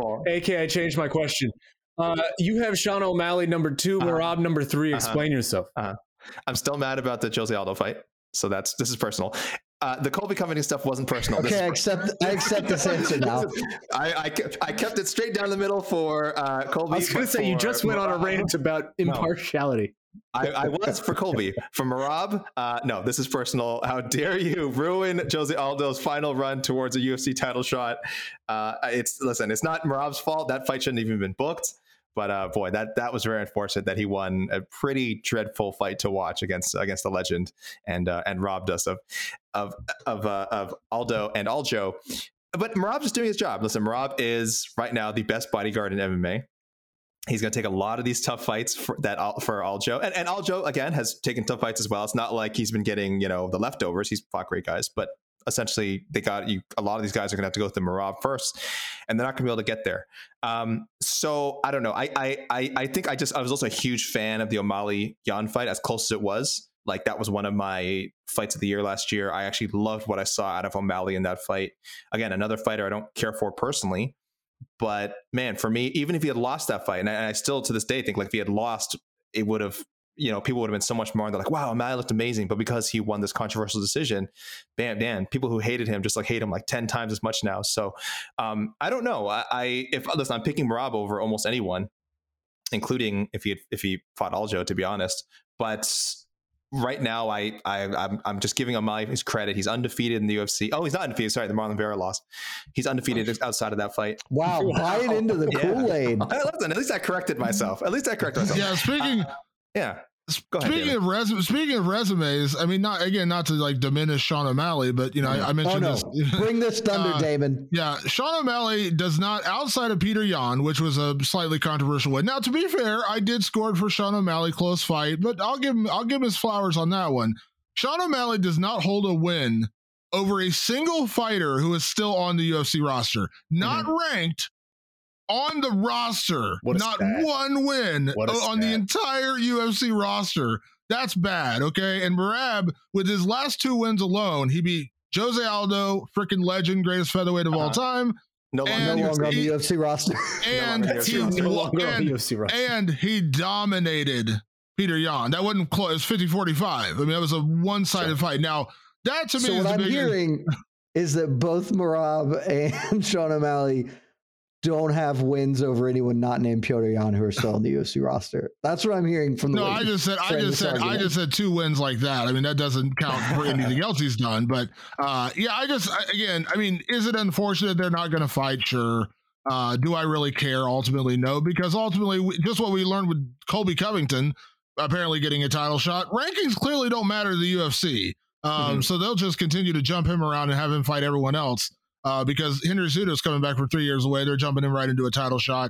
You have Sean O'Malley number 2, Merab number 3. Explain yourself. I'm still mad about the Jose Aldo fight, so this is personal. The Colby Covington stuff wasn't personal. Okay, I accept this answer now. I kept it straight down the middle for Colby. I was going to say, you just went on a rant about impartiality. I was for Colby. For Merab, no, this is personal. How dare you ruin Jose Aldo's final run towards a UFC title shot? It's not Merab's fault. That fight shouldn't have even been booked. But boy, that was very unfortunate that he won a pretty dreadful fight to watch against the legend, and robbed us of Aldo and Aljo. But Merab's just doing his job. Listen, Merab is right now the best bodyguard in MMA. He's going to take a lot of these tough fights for Aljo, and Aljo again has taken tough fights as well. It's not like he's been getting the leftovers. He's fought great guys, but essentially they got you. A lot of these guys are going to have to go through Merab first, and they're not going to be able to get there. So I don't know. I think I was also a huge fan of the O'Malley Yan fight, as close as it was. Like, that was one of my fights of the year last year. I actually loved what I saw out of O'Malley in that fight. Again, another fighter I don't care for personally, but man, for me, even if he had lost that fight, and I still to this day think, like, if he had lost, it would have, people would have been so much more. And they're like, wow, O'Malley looked amazing. But because he won this controversial decision, bam, people who hated him just hate him like 10 times as much now. So I don't know. I'm picking Merab over almost anyone, including if he fought Aljo, to be honest. But right now, I'm just giving O'Malley his credit. He's undefeated in the UFC. Oh, he's not undefeated. Sorry, the Marlon Vera loss. He's undefeated outside of that fight. Wow, buying into the Kool-Aid. Listen, at least I corrected myself. Yeah, speaking. Yeah. Go ahead, speaking of resumes, I mean, not to like diminish Sean O'Malley, but I mentioned this. Bring this thunder, Damon. Yeah, Sean O'Malley does not, outside of Petr Yan, which was a slightly controversial win. Now, to be fair, I did score for Sean O'Malley, close fight, but I'll give him his flowers on that one. Sean O'Malley does not hold a win over a single fighter who is still on the UFC roster, not ranked. On the roster, not one win on the entire UFC roster. That's bad, okay? And Merab, with his last 2 wins alone, he beat Jose Aldo, freaking legend, greatest featherweight of all time. No longer on the UFC roster. And he dominated Petr Yan. That wasn't close. It was 50-45. I mean, that was a one-sided fight. Now, that to me is what I'm hearing is that both Merab and Sean O'Malley don't have wins over anyone not named Petr Yan who are still on the UFC roster. That's what I'm hearing from the. No, I just said 2 wins like that. I mean, that doesn't count for anything else he's done. But is it unfortunate they're not going to fight? Sure. Do I really care? Ultimately, no, because ultimately, just what we learned with Colby Covington apparently getting a title shot, rankings clearly don't matter to the UFC. So they'll just continue to jump him around and have him fight everyone else. because Henry Cejudo's coming back from 3 years away. They're jumping him right into a title shot.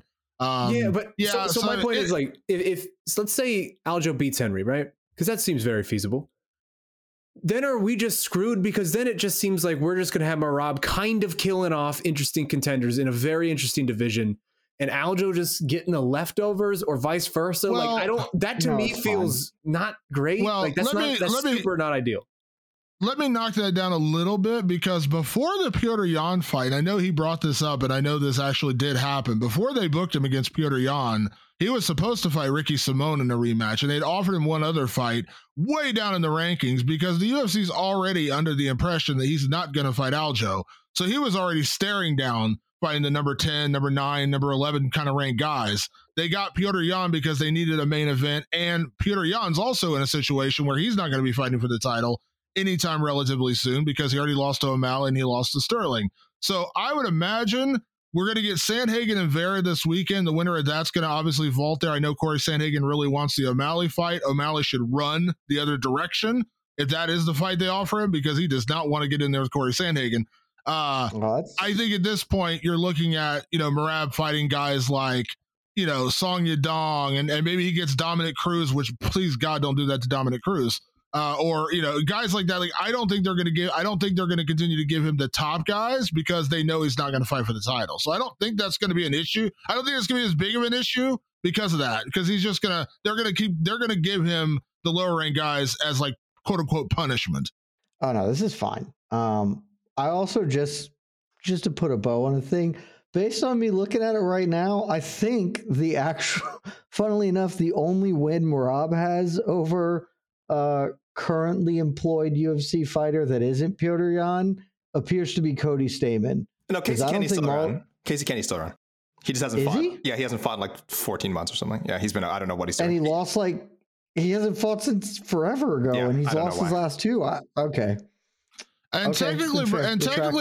So my point is like, if so let's say Aljo beats Henry, right? Because that seems very feasible. Then are we just screwed? Because then it just seems like we're just going to have Merab kind of killing off interesting contenders in a very interesting division, and Aljo just getting the leftovers, or vice versa. Well, like I don't. That to me feels not great. Well, like that's super not ideal. Let me knock that down a little bit, because before the Petr Yan fight, I know he brought this up, and I know this actually did happen. Before they booked him against Petr Yan, he was supposed to fight Ricky Simon in a rematch, and they'd offered him one other fight way down in the rankings, because the UFC's already under the impression that he's not going to fight Aljo. So he was already staring down fighting the number 10, number 9, number 11 kind of ranked guys. They got Petr Yan because they needed a main event, and Petr Yan's also in a situation where he's not going to be fighting for the title anytime relatively soon, because he already lost to O'Malley and he lost to Sterling. So I would imagine we're going to get Sandhagen and Vera this weekend. The winner of that's going to obviously vault there. I know Corey Sandhagen really wants the O'Malley fight. O'Malley should run the other direction if that is the fight they offer him, because he does not want to get in there with Corey Sandhagen. I think at this point you're looking at, Merab fighting guys like, Song Yadong, and maybe he gets Dominic Cruz, which please God don't do that to Dominic Cruz. Or guys like that. Like I don't think they're going to continue to give him the top guys, because they know he's not going to fight for the title. So I don't think that's going to be an issue. I don't think it's going to be as big of an issue because of that, because they're going to give him the lower rank guys as like quote unquote punishment. Oh no, this is fine. I also just to put a bow on the thing, based on me looking at it right now, I think the actual, funnily enough, the only win Merab has over currently employed UFC fighter that isn't Petr Yan appears to be Cody Stamann. No, Casey Kenny's still around. Casey Kenny's still around. He just hasn't fought. Yeah, he hasn't fought in like 14 months or something. Yeah, he's been, I don't know what he's doing. And he lost he hasn't fought since forever ago, and he's lost his last two. Okay. And technically, Brad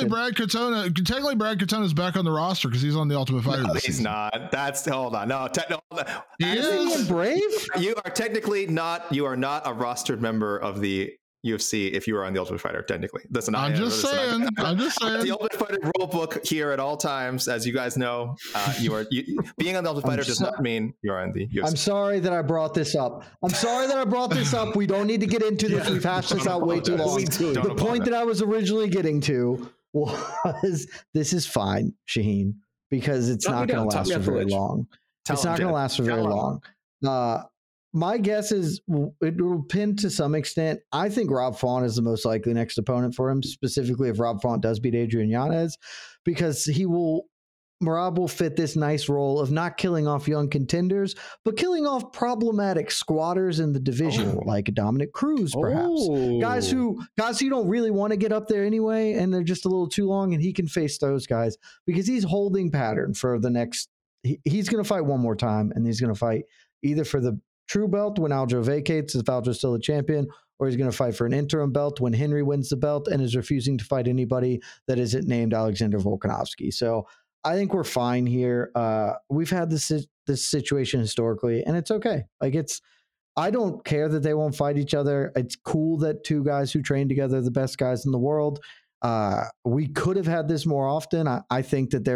Katona is back on the roster because he's on the Ultimate Fighter. No, he's not. Hold on. No, he is Brave. You are technically not. You are not a rostered member of the UFC if you are on the Ultimate Fighter. Technically, listen. I'm just saying. The Ultimate Fighter rule book here at all times, as you guys know. Being on the Ultimate Fighter does not mean you're on the UFC. I'm sorry that I brought this up. We don't need to get into this. We've hashed this out way too long. The point that I was originally getting to was this is fine, Shaheen, because it's not going to last for very long. It's not going to last for very long. My guess is it will pin to some extent. I think Rob Font is the most likely next opponent for him, specifically if Rob Font does beat Adrian Yanez, because Merab will fit this nice role of not killing off young contenders, but killing off problematic squatters in the division, like Dominic Cruz, perhaps. Guys who don't really want to get up there anyway, and they're just a little too long, and he can face those guys because he's holding pattern for the next. He's going to fight one more time, and he's going to fight either for the true belt when Aljo vacates, if Aljo's still the champion, or he's going to fight for an interim belt when Henry wins the belt and is refusing to fight anybody that isn't named Alexander Volkanovski. So I think we're fine here. We've had this situation historically, and it's okay. I don't care that they won't fight each other. It's cool that two guys who train together are the best guys in the world. We could have had this more often. I think that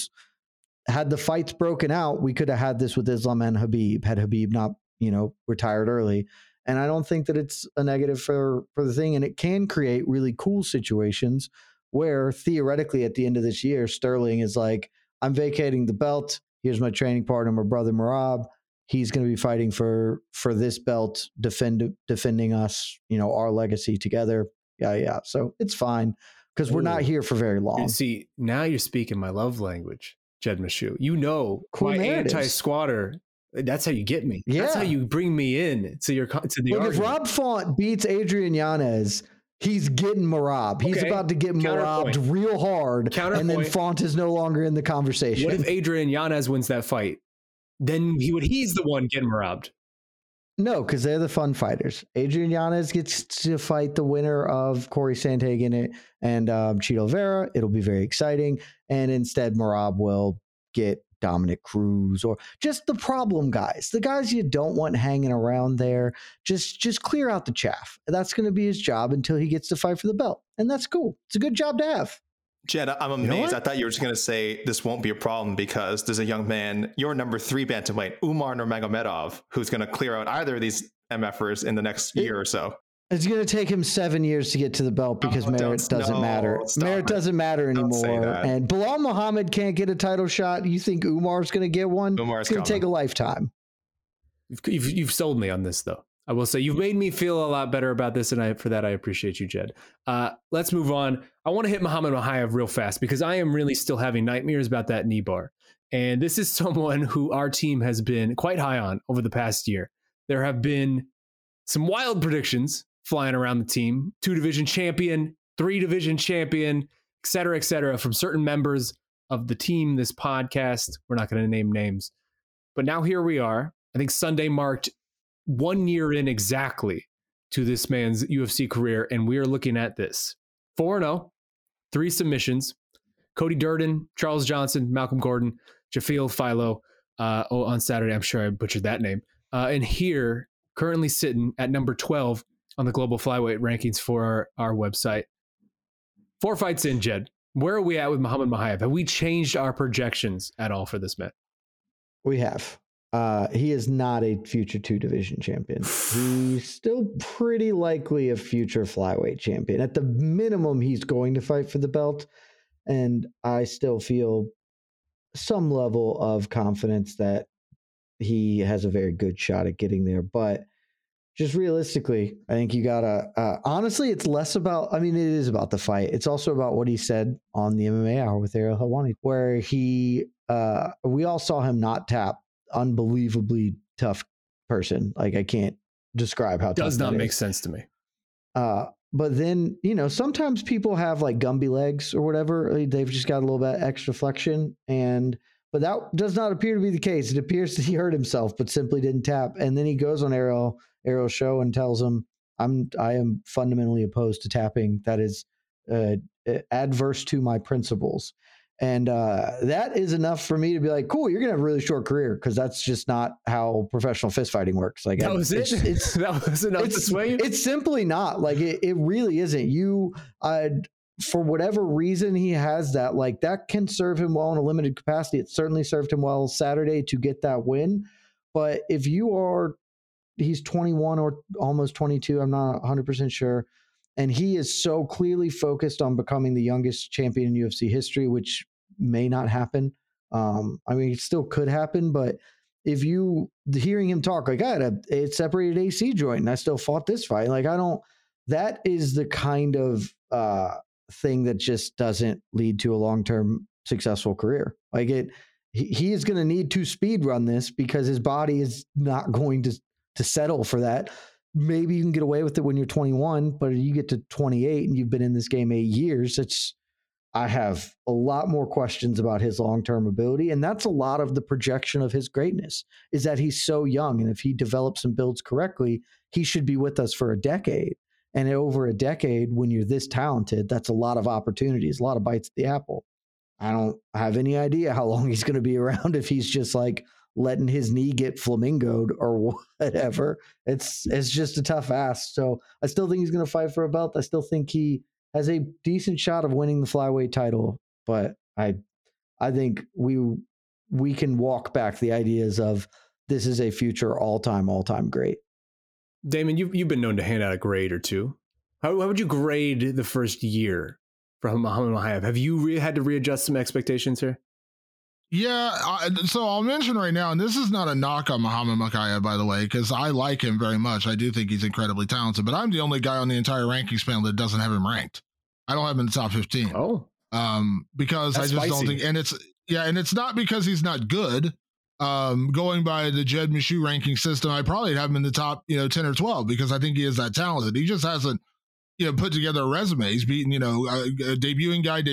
had the fights broken out, we could have had this with Islam and Habib, had Habib not, retired early. And I don't think that it's a negative for the thing. And it can create really cool situations where theoretically at the end of this year, Sterling is like, I'm vacating the belt. Here's my training partner, my brother Merab. He's going to be fighting for this belt, defending us, our legacy together. Yeah. So it's fine because we're not here for very long. See, now you're speaking my love language, Jed Meshew. Cool my anti-squatter. That's how you get me. Yeah. That's how you bring me in to the argument. If Rob Font beats Adrian Yanez, he's getting Merab. He's about to get Merab real hard, and then Font is no longer in the conversation. What if Adrian Yanez wins that fight? Then he's the one getting Merab. No, because they're the fun fighters. Adrian Yanez gets to fight the winner of Corey Sandhagen and Chito Vera. It'll be very exciting. And instead, Merab will get Dominic Cruz or just the problem guys, the guys you don't want hanging around there. Just clear out the chaff. That's going to be his job until he gets to fight for the belt. And that's cool. It's a good job to have. Jed, I'm amazed. I thought you were just going to say this won't be a problem because there's a young man, your number 3 bantamweight, Umar Nurmagomedov, who's going to clear out either of these MFers in the next year or so. It's going to take him 7 years to get to the belt because merit doesn't matter. Merit doesn't matter anymore. And Bilal Muhammad can't get a title shot. You think Umar's going to get one? It's going to take a lifetime. You've sold me on this, though. I will say you've made me feel a lot better about this, and for that I appreciate you, Jed. Let's move on. I want to hit Muhammad Mokaev real fast because I am really still having nightmares about that knee bar. And this is someone who our team has been quite high on over the past year. There have been some wild predictions flying around the team. 2-division champion, 3-division champion, et cetera, from certain members of the team, this podcast. We're not going to name names. But now here we are. I think Sunday marked 1 year in exactly to this man's UFC career, and we are looking at this. 4-0, 3 submissions. Cody Durden, Charles Johnson, Malcolm Gordon, Jafil Philo on Saturday. I'm sure I butchered that name. And here, currently sitting at number 12 on the global flyweight rankings for our website. 4 fights in, Jed. Where are we at with Muhammad Mokaev? Have we changed our projections at all for this man? We have. He is not a future 2-division champion. He's still pretty likely a future flyweight champion. At the minimum, he's going to fight for the belt. And I still feel some level of confidence that he has a very good shot at getting there. But just realistically, I think you gotta, honestly, it's less about, it is about the fight. It's also about what he said on the MMA Hour with Ariel Helwani, where we all saw him not tap. Unbelievably tough person. Like, I can't describe how tough does not that make is. sense to me. But then, sometimes people have like Gumby legs or whatever. They've just got a little bit extra flexion. But that does not appear to be the case. It appears that he hurt himself, but simply didn't tap. And then he goes on Ariel's show and tells him, I am fundamentally opposed to tapping. That is adverse to my principles. And that is enough for me to be like, cool, you're going to have a really short career, because that's just not how professional fist fighting works. Like, that was it. That was enough to sway you? It's simply not. Like, it really isn't. For whatever reason he has that, like, that can serve him well in a limited capacity. It certainly served him well Saturday to get that win. But if he's 21 or almost 22, I'm not 100% sure. And he is so clearly focused on becoming the youngest champion in UFC history, which may not happen. It still could happen, but if hearing him talk, like, I had a separated AC joint and I still fought this fight. Like, that is the kind of thing that just doesn't lead to a long-term successful career. Like, he is going to need to speed run this because his body is not going to settle for that. Maybe you can get away with it when you're 21, but you get to 28 and you've been in this game 8 years. I have a lot more questions about his long-term ability. And that's a lot of the projection of his greatness, is that he's so young. And if he develops and builds correctly, he should be with us for a decade. And over a decade, when you're this talented, that's a lot of opportunities, a lot of bites at the apple. I don't have any idea how long he's going to be around if he's just like letting his knee get flamingoed or whatever. It's just a tough ask. So I still think he's going to fight for a belt. I still think he has a decent shot of winning the flyweight title, but I think we can walk back the ideas of this is a future all-time great. Damon, you've been known to hand out a grade or two. How would you grade the first year for Muhammad Mokaev? Have you had to readjust some expectations here? Yeah, so I'll mention right now, and this is not a knock on Muhammad Mokaev, by the way, because I like him very much. I do think he's incredibly talented, but I'm the only guy on the entire rankings panel that doesn't have him ranked. I don't have him in the top 15. Oh, because that's I just spicy. don't think, and it's not because he's not good. Going by the Jed Meshew ranking system, I probably have him in the top, 10 or 12 because I think he is that talented. He just hasn't, put together a resume. He's beaten, a debuting guy,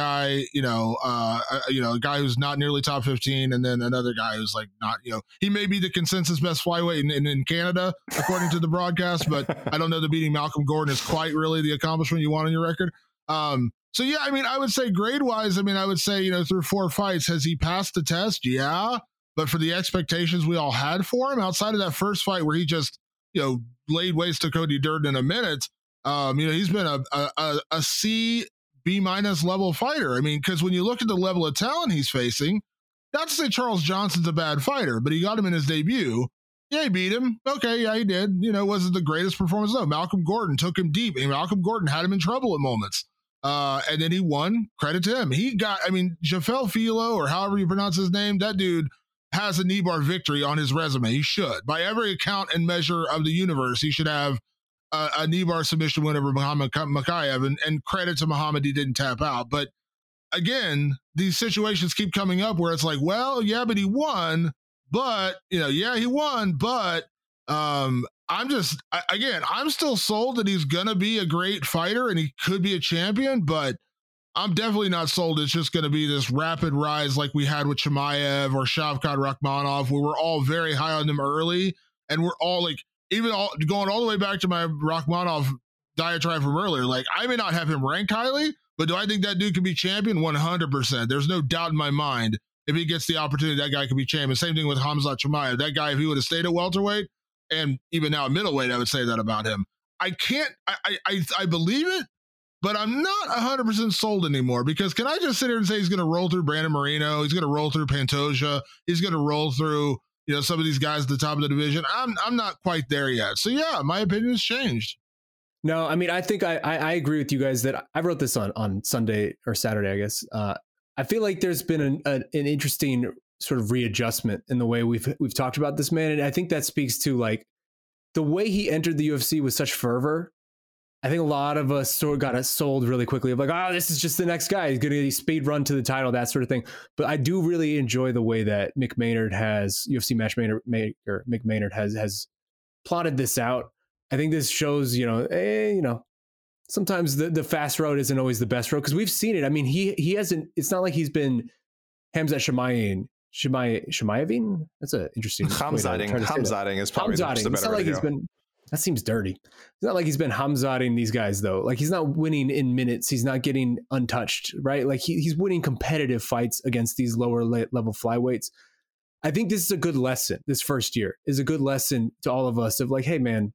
a guy who's not nearly top 15, and then another guy who's like not, he may be the consensus best flyweight in Canada, according to the broadcast, but I don't know that beating Malcolm Gordon is quite really the accomplishment you want on your record. So yeah, I would say grade wise, I would say, through 4 fights, has he passed the test? Yeah. But for the expectations we all had for him, outside of that first fight where he just, laid waste to Cody Durden in a minute, he's been a C B- level fighter. I mean, because when you look at the level of talent he's facing, not to say Charles Johnson's a bad fighter, but he got him in his debut. Yeah, he beat him. Okay, yeah, he did. You know, wasn't the greatest performance though. Malcolm Gordon took him deep. And Malcolm Gordon had him in trouble at moments. And then he won. Credit to him. Jafel Filo, or however you pronounce his name, that dude has a knee bar victory on his resume. He should. By every account and measure of the universe, he should have a knee bar submission win over Muhammad Mokaev. And credit to Muhammad, he didn't tap out. But again, these situations keep coming up where it's like, well, yeah, but he won. But, he won. But I'm still sold that he's going to be a great fighter and he could be a champion. But I'm definitely not sold it's just going to be this rapid rise like we had with Chimaev or Shavkat Rakhmonov, where we're all very high on them early. And we're all like, going all the way back to my Rakhmonov diatribe from earlier, like I may not have him ranked highly, but do I think that dude can be champion? 100%. There's no doubt in my mind. If he gets the opportunity, that guy could be champion. Same thing with Khamzat Chimaev. That guy, if he would have stayed at welterweight, and even now at middleweight, I would say that about him. I believe it, but I'm not 100% sold anymore, because can I just sit here and say he's going to roll through Brandon Moreno? He's going to roll through Pantoja. He's going to roll through, some of these guys at the top of the division. I'm not quite there yet. So yeah, my opinion has changed. No, I mean, I think I agree with you guys that I wrote this on Sunday or Saturday, I guess. I feel like there's been an interesting sort of readjustment in the way we've talked about this man. And I think that speaks to like the way he entered the UFC with such fervor. I think a lot of us sort of got it sold really quickly of like, oh, this is just the next guy. He's going to speed run to the title, that sort of thing. But I do really enjoy the way that Mick Maynard has, UFC matchmaker Mick Maynard has plotted this out. I think this shows, sometimes the fast road isn't always the best road, because we've seen it. I mean, he hasn't. It's not like he's been Khamzat Chimaevin. That's an interesting. Khamzatting is probably the better It's not like he's been. That seems dirty. It's not like he's been Khamzatting these guys though. Like he's not winning in minutes. He's not getting untouched, right? Like he's winning competitive fights against these lower level flyweights. I think this is a good lesson. This first year is a good lesson to all of us of like, hey man,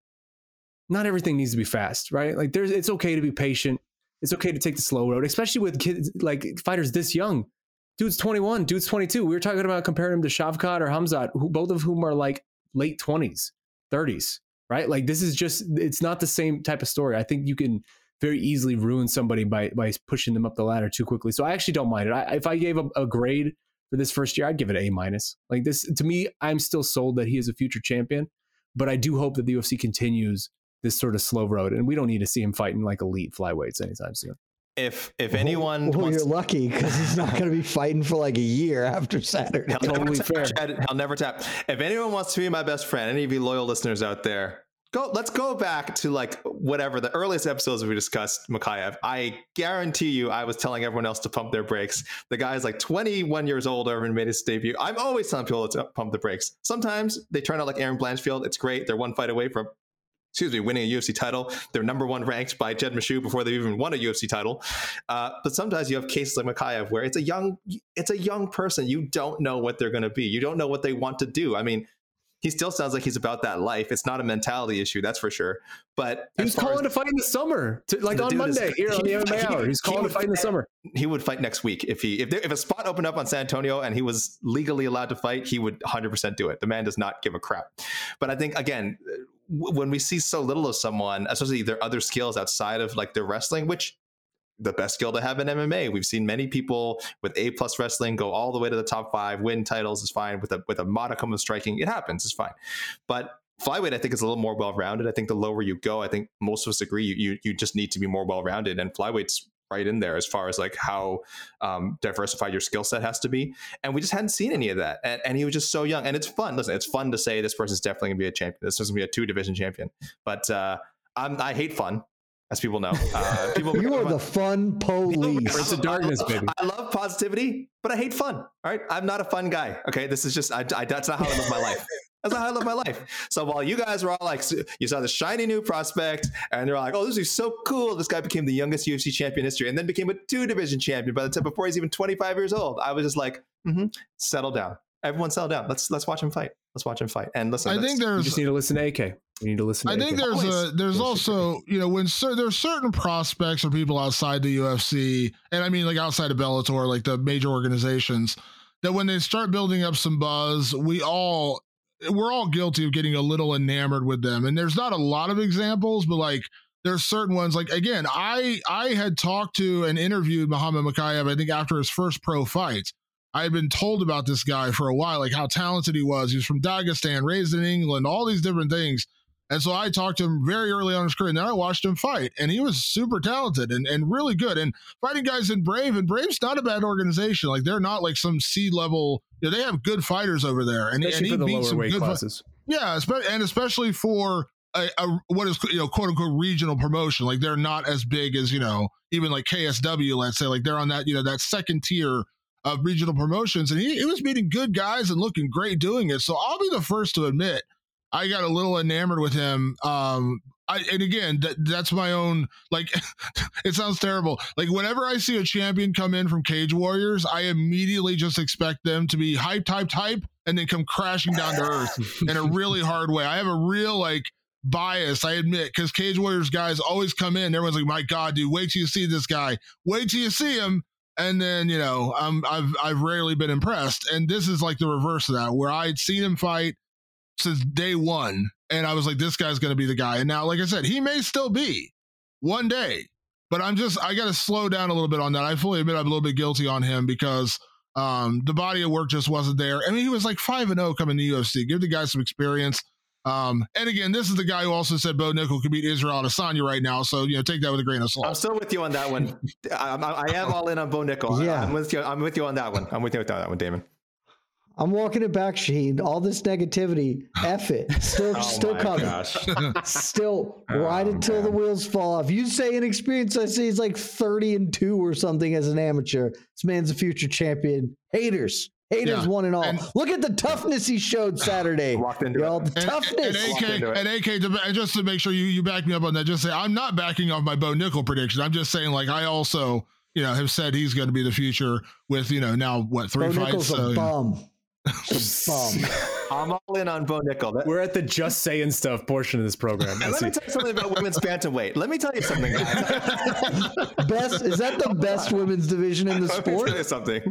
not everything needs to be fast, right? Like it's okay to be patient. It's okay to take the slow road, especially with kids, like fighters this young. Dude's 21, dude's 22. We were talking about comparing him to Shavkat or Khamzat, both of whom are like late 20s, 30s, right? Like this is just, it's not the same type of story. I think you can very easily ruin somebody by pushing them up the ladder too quickly. So I actually don't mind it. If I gave a grade for this first year, I'd give it A-. Like this, to me, I'm still sold that he is a future champion, but I do hope that the UFC continues this sort of slow road, and we don't need to see him fighting like elite flyweights anytime soon. If anyone you're lucky, because he's not going to be fighting for like a year after Saturday. He'll never tap. If anyone wants to be my best friend, any of you loyal listeners out there, let's go back to like whatever the earliest episodes we discussed Mokaev. I guarantee you I was telling everyone else to pump their brakes. The guy's like 21 years old over and made his debut. I'm always telling people to pump the brakes. Sometimes they turn out like Aaron Blanchfield. It's great. They're one fight away from winning a UFC title. They're number one ranked by Jed Meshew before they even won a UFC title. But sometimes you have cases like Mokaev where it's a young person. You don't know what they're going to be. You don't know what they want to do. I mean, he still sounds like he's about that life. It's not a mentality issue, that's for sure. But he's calling to fight in the summer, like on Monday here on the MMA Hour. He's calling to fight in the summer. He would fight next week if a spot opened up on San Antonio and he was legally allowed to fight. He would 100% do it. The man does not give a crap. But I think again, when we see so little of someone, especially their other skills outside of like their wrestling, which the best skill to have in MMA. We've seen many people with A+ wrestling go all the way to the top 5, win titles is fine with a modicum of striking. It happens, it's fine. But flyweight, I think, is a little more well-rounded. I think the lower you go, I think most of us agree you just need to be more well-rounded, and flyweight's right in there as far as like how diversified your skill set has to be. And we just hadn't seen any of that. And he was just so young. And it's fun. Listen, it's fun to say this person's definitely gonna be a champion. This is gonna be a 2-division champion. But I hate fun. As people know, you are the fun police. It's a darkness, baby. I love positivity, but I hate fun. All right, I'm not a fun guy. Okay, this is just that's not how I live my life. That's not how I live my life. So while you guys were all like, you saw the shiny new prospect, and they're like, oh, this is so cool. This guy became the youngest UFC champion in history, and then became a 2-division champion by the time before he's even 25 years old. I was just like, settle down. Everyone settle down. Let's watch him fight. Let's watch him fight. And listen, I think You just need to listen to AK. You need to listen to I think AK. there's also, you know, when there's certain prospects or people outside the UFC, and I mean like outside of Bellator, like the major organizations, that when they start building up some buzz, we're all guilty of getting a little enamored with them. And there's not a lot of examples, but like there's certain ones. Like again, I had talked to and interviewed Muhammad Mokaev, I think after his first pro fight. I had been told about this guy for a while, like how talented he was. He was from Dagestan, raised in England, all these different things. And so I talked to him very early on in his career, and then I watched him fight, and he was super talented and really good. And fighting guys in Brave, and Brave's not a bad organization. Like they're not like some C-level. You know, they have good fighters over there, and Especially he for the beat lower some weight good classes. Yeah, and especially for a what is, you know, quote unquote regional promotion. Like they're not as big as, you know, even like KSW. Let's say like they're on that, you know, that second tier of regional promotions, and he was meeting good guys and looking great doing it. So I'll be the first to admit I got a little enamored with him. And again, that's my own, like, it sounds terrible. Like whenever I see a champion come in from Cage Warriors, I immediately just expect them to be hype, and then come crashing down to earth in a really hard way. I have a real like bias, I admit, because Cage Warriors guys always come in. Everyone's like, my God, dude, wait till you see this guy. Wait till you see him. And then, you know, I've rarely been impressed. And this is like the reverse of that, where I'd seen him fight since day one. And I was like, this guy's going to be the guy. And now, like I said, he may still be one day, but I got to slow down a little bit on that. I fully admit I'm a little bit guilty on him because the body of work just wasn't there. I mean, he was like 5-0 coming to the UFC. Give the guy some experience. And again, this is the guy who also said Bo Nickel could beat Israel Adesanya right now. So, you know, take that with a grain of salt. I'm still with you on that one. I am all in on Bo Nickel. Yeah. I'm with you on that one. I'm with you on that one, Damon. I'm walking it back, Shaheen. All this negativity, F it. Still coming. Still right until the wheels fall off. You say inexperienced, I say he's like 30-2 or something as an amateur. This man's a future champion. Haters one and all. Look at the toughness he showed Saturday. Walked into it. The toughness. And AK, just to make sure you back me up on that, just say I'm not backing off my Bo Nickel prediction. I'm just saying, like, I also, you know, have said he's going to be the future with, you know, now what, 3 Bo fights? Nickel's a bum. I'm all in on Bo Nickel. We're at the just saying stuff portion of this program. And let me tell you something about women's bantamweight. Let me tell you something, guys. Is that the best women's division in the sport? Let me tell you something.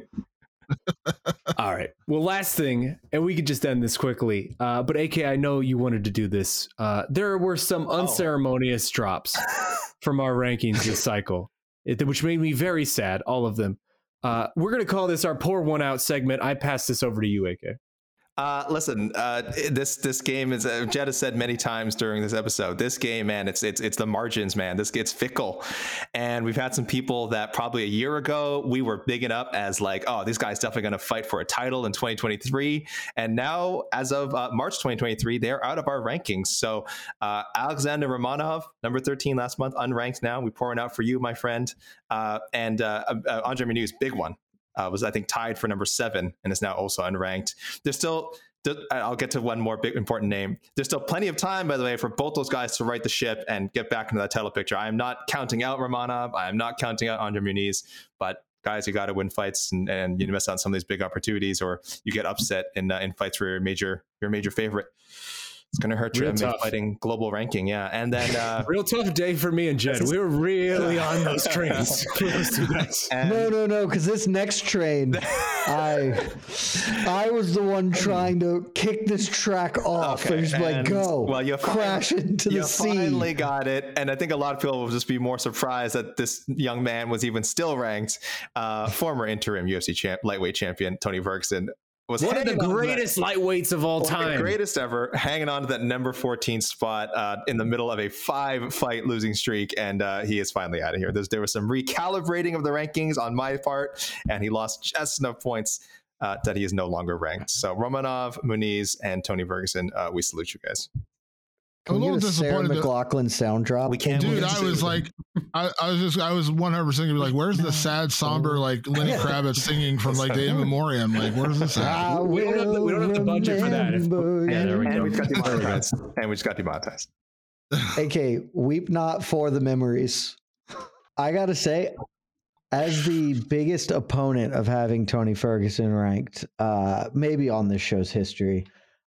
All right. Well, last thing, and we could just end this quickly. But AK, I know you wanted to do this. There were some unceremonious drops from our rankings this cycle, which made me very sad. All of them. We're going to call this our pour one out segment. I pass this over to you, AK. Listen, this game is, Jed has said many times during this episode, this game, man, it's the margins, man. This gets fickle. And we've had some people that probably a year ago we were bigging up as like, oh, this guy's definitely going to fight for a title in 2023. And now, as of March 2023, they're out of our rankings. So Alexander Romanov, number 13 last month, unranked now. We're pouring out for you, my friend. And Andre Muniz, big one. Was, I think, tied for number 7 and is now also unranked. There's still, I'll get to one more big important name. There's still plenty of time, by the way, for both those guys to right the ship and get back into that title picture. I am not counting out Romanov. I am not counting out Andre Muniz. But guys, you got to win fights and you miss out on some of these big opportunities, or you get upset in fights for your major favorite. It's going to hurt your MMA fighting global ranking. Yeah. And then real tough day for me and Jed. We were really on those trains. No, because this next train, I was the one trying to kick this track off. Okay. And just like, go. Well, you crash into the sea. You finally got it. And I think a lot of people will just be more surprised that this young man was even still ranked. Former interim UFC lightweight champion Tony Ferguson was one of the greatest lightweights of all time. The greatest ever, hanging on to that number 14 spot in the middle of a 5-fight losing streak, and he is finally out of here. There was some recalibrating of the rankings on my part, and he lost just enough points that he is no longer ranked. So Romanov, Muniz, and Tony Ferguson, we salute you guys. Can we get a Sarah McLachlan sound drop? We can. Dude, I was like, I was 100% gonna be like, where's the sad, somber, like Lenny Kravitz singing from like the In Memoriam? Like, where's this at? We don't have the budget for that. There we go. We just got demonetized. AK, weep not for the memories. I gotta say, as the biggest opponent of having Tony Ferguson ranked, maybe on this show's history,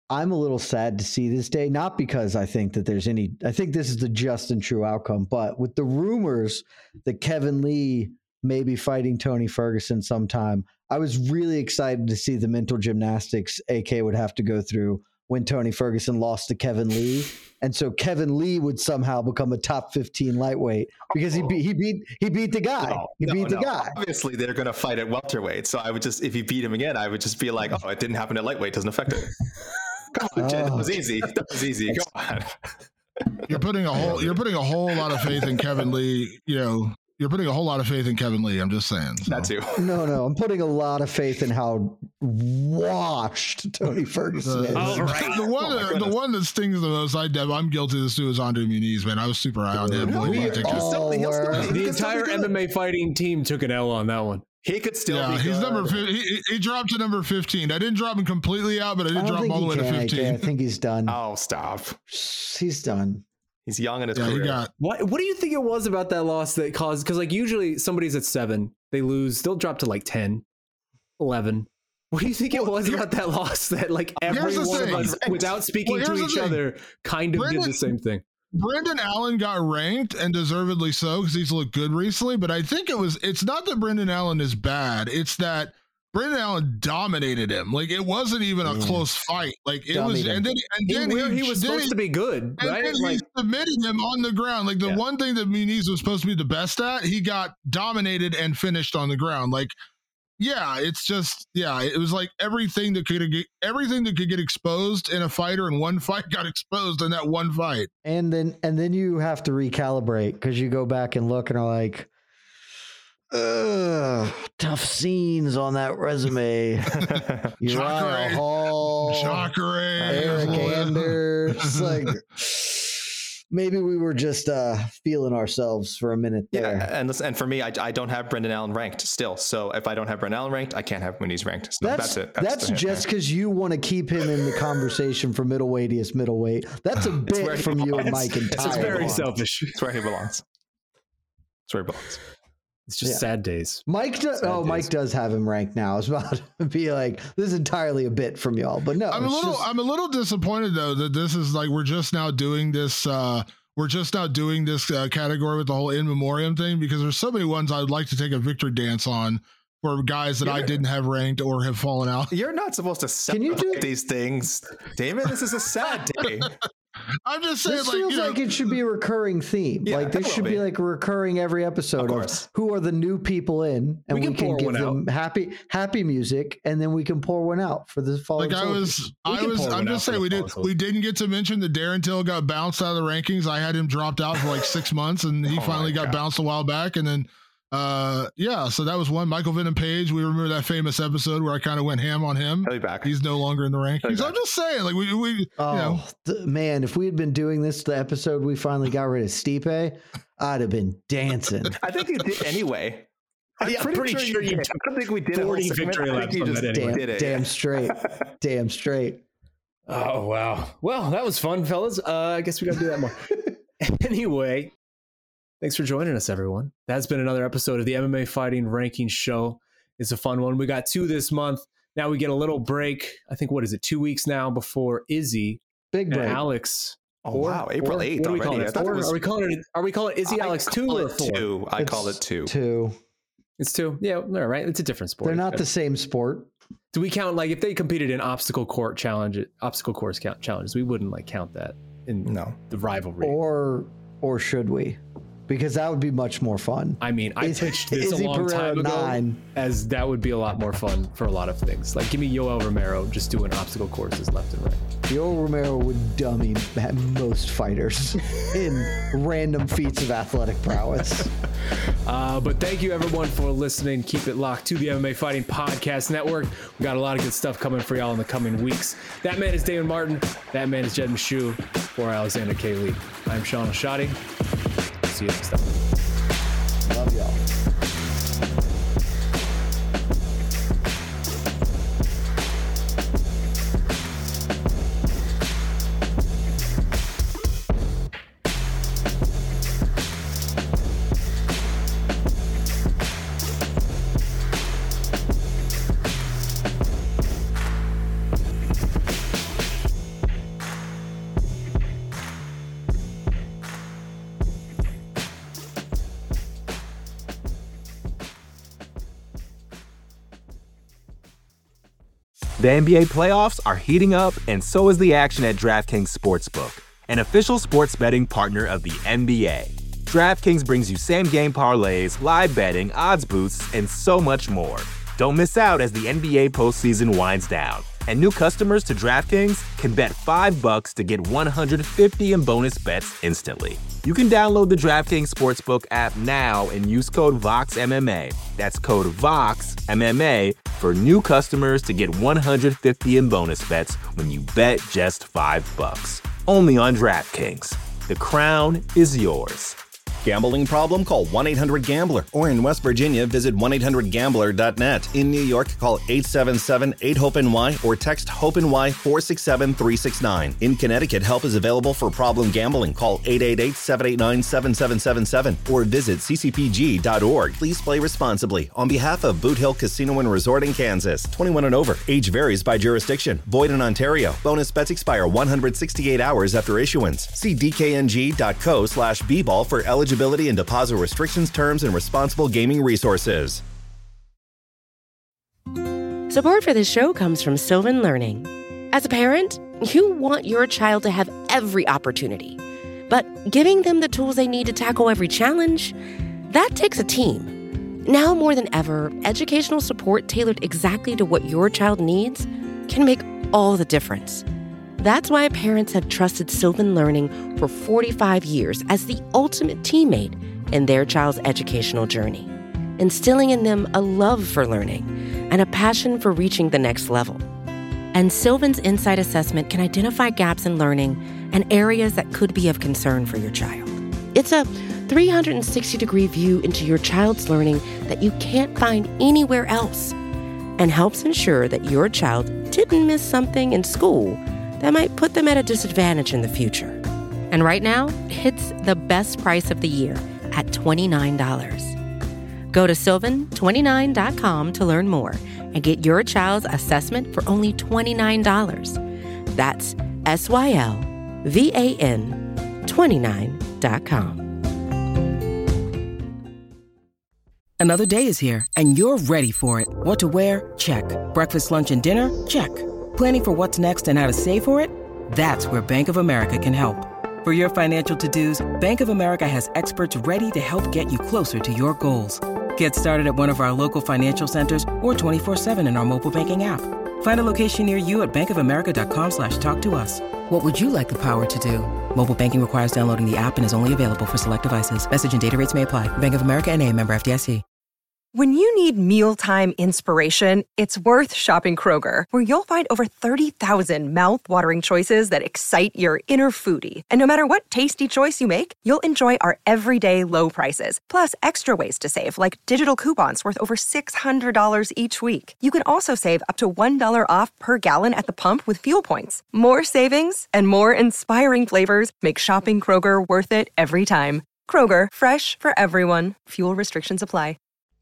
I'm a little sad to see this day, not because I think that I think this is the just and true outcome, but with the rumors that Kevin Lee may be fighting Tony Ferguson sometime, I was really excited to see the mental gymnastics AK would have to go through when Tony Ferguson lost to Kevin Lee. And so Kevin Lee would somehow become a top 15 lightweight because he beat the guy. He beat the guy. Obviously, they're going to fight at welterweight. So I would just, if he beat him again, I would just be like, oh, it didn't happen at lightweight. Doesn't affect it. Come on, Jed. That was easy. That was easy. Come on. You're putting a whole lot of faith in Kevin Lee. You're putting a whole lot of faith in Kevin Lee. I'm just saying. So. That too. No. I'm putting a lot of faith in how washed Tony Ferguson is. The one that stings the most, I'm guilty of this too, is Andre Muniz, man. I was super high on him. The entire MMA fighting team took an L on that one. He could still be he's good. number 15. He dropped to number 15. I didn't drop him completely out, but I did drop him all the way to 15. I think he's done. Oh, stop. He's done. He's young in his career. What do you think it was about that loss that caused, because like usually somebody's at 7, they lose, they'll drop to like 10, 11. What do you think it was about that loss that like every one of us, without speaking to each other, kind of did the same thing? Brendan Allen got ranked, and deservedly so, because he's looked good recently, but I think it's not that Brendan Allen is bad, it's that Brendan Allen dominated him. Like, it wasn't even a close fight. Like, it was, and then he was supposed to be good, right? And then he submitted him on the ground. Like, the one thing that Muniz was supposed to be the best at, he got dominated and finished on the ground. Like, it was like everything that could get exposed in a fighter in one fight got exposed in that one fight. And then you have to recalibrate because you go back and look and are like, tough scenes on that resume. Uriah Hall, Jacare, Eric Anders. Like, maybe we were just feeling ourselves for a minute there. Yeah, and for me, I don't have Brendan Allen ranked still. So if I don't have Brendan Allen ranked, I can't have Muniz ranked. So that's it. That's just because you want to keep him in the conversation for middleweightiest middleweight. That's a bit from you and Mike and Ty. It's very selfish. It's where he belongs. It's where he belongs. It's just sad days. Mike does have him ranked now. I was about to be like, this is entirely a bit from y'all, but no. I'm a little disappointed though that this is like we're just now doing this category with the whole in memoriam thing, because there's so many ones I'd like to take a victory dance on for guys that I didn't have ranked or have fallen out. You're not supposed to celebrate these things, Damon. This is a sad day. I'm just saying, this feels like it should be a recurring theme. Yeah, like this should be like recurring every episode of who are the new people in, and we can give them happy music, and then we can pour one out for the fall. Like I'm just saying we didn't get to mention that Darren Till got bounced out of the rankings. I had him dropped out for like 6 months, and he finally got bounced a while back, and then so that was one. Michael Venom Page, we remember that famous episode where I kind of went ham on him. He'll be back. He's no longer in the rankings. I'm just saying, like man, if we had been doing this the episode we finally got rid of Stipe, I'd have been dancing. I think you did anyway. I'm pretty sure you did. I don't think we did 40 victory laps on that anyway. Damn straight. Damn straight. Oh wow. Well, that was fun, fellas. I guess we gotta do that more. Anyway, thanks for joining us, everyone. That's been another episode of the MMA Fighting Rankings Show. It's a fun one. We got 2 this month. Now we get a little break. I think, 2 weeks now before Izzy Big break. and Alex. Oh, wow. April 8th already. Are we calling it Izzy Alex 2 or 4? I call it 2. 2. It's 2. Yeah, all right. It's a different sport. They're not the same sport. Do we count, like, if they competed in obstacle course challenges, we wouldn't like count that in the rivalry. Or should we? Because that would be much more fun. I mean, I pitched this a long time ago as that would be a lot more fun for a lot of things. Like, give me Yoel Romero just doing obstacle courses left and right. Yoel Romero would dummy most fighters in random feats of athletic prowess. But thank you, everyone, for listening. Keep it locked to the MMA Fighting Podcast Network. We got a lot of good stuff coming for y'all in the coming weeks. That man is Damon Martin. That man is Jed Meshew. For Alexander K. Lee. I'm Sean Ashadi. See you next time. Love y'all. The NBA playoffs are heating up, and so is the action at DraftKings Sportsbook, an official sports betting partner of the NBA. DraftKings brings you same-game parlays, live betting, odds boosts, and so much more. Don't miss out as the NBA postseason winds down. And new customers to DraftKings can bet $5 to get $150 in bonus bets instantly. You can download the DraftKings Sportsbook app now and use code VOXMMA. That's code VOXMMA for new customers to get $150 in bonus bets when you bet just $5. Only on DraftKings. The crown is yours. Gambling problem? Call 1-800-GAMBLER. Or in West Virginia, visit 1-800-GAMBLER.net. In New York, call 877-8-HOPE-NY or text HOPE-NY 467-369. In Connecticut, help is available for problem gambling. Call 888-789-7777 or visit ccpg.org. Please play responsibly. On behalf of Boot Hill Casino and Resort in Kansas, 21 and over. Age varies by jurisdiction. Void in Ontario. Bonus bets expire 168 hours after issuance. See dkng.co/bball for eligibility and deposit restrictions, terms, and responsible gaming resources. Support for this show comes from Sylvan Learning. As a parent, you want your child to have every opportunity, but giving them the tools they need to tackle every challenge, that takes a team. Now more than ever, educational support tailored exactly to what your child needs can make all the difference. That's why parents have trusted Sylvan Learning for 45 years as the ultimate teammate in their child's educational journey, instilling in them a love for learning and a passion for reaching the next level. And Sylvan's Insight Assessment can identify gaps in learning and areas that could be of concern for your child. It's a 360-degree view into your child's learning that you can't find anywhere else, and helps ensure that your child didn't miss something in school that might put them at a disadvantage in the future. And right now, it's the best price of the year at $29. Go to sylvan29.com to learn more and get your child's assessment for only $29. That's SYLVAN29.com. Another day is here, and you're ready for it. What to wear? Check. Breakfast, lunch, and dinner? Check. Planning for what's next and how to save for it? That's where Bank of America can help. For your financial to-dos, Bank of America has experts ready to help get you closer to your goals. Get started at one of our local financial centers or 24/7 in our mobile banking app. Find a location near you at bankofamerica.com/talktous. What would you like the power to do? Mobile banking requires downloading the app and is only available for select devices. Message and data rates may apply. Bank of America NA, member FDIC. When you need mealtime inspiration, it's worth shopping Kroger, where you'll find over 30,000 mouth-watering choices that excite your inner foodie. And no matter what tasty choice you make, you'll enjoy our everyday low prices, plus extra ways to save, like digital coupons worth over $600 each week. You can also save up to $1 off per gallon at the pump with fuel points. More savings and more inspiring flavors make shopping Kroger worth it every time. Kroger, fresh for everyone. Fuel restrictions apply.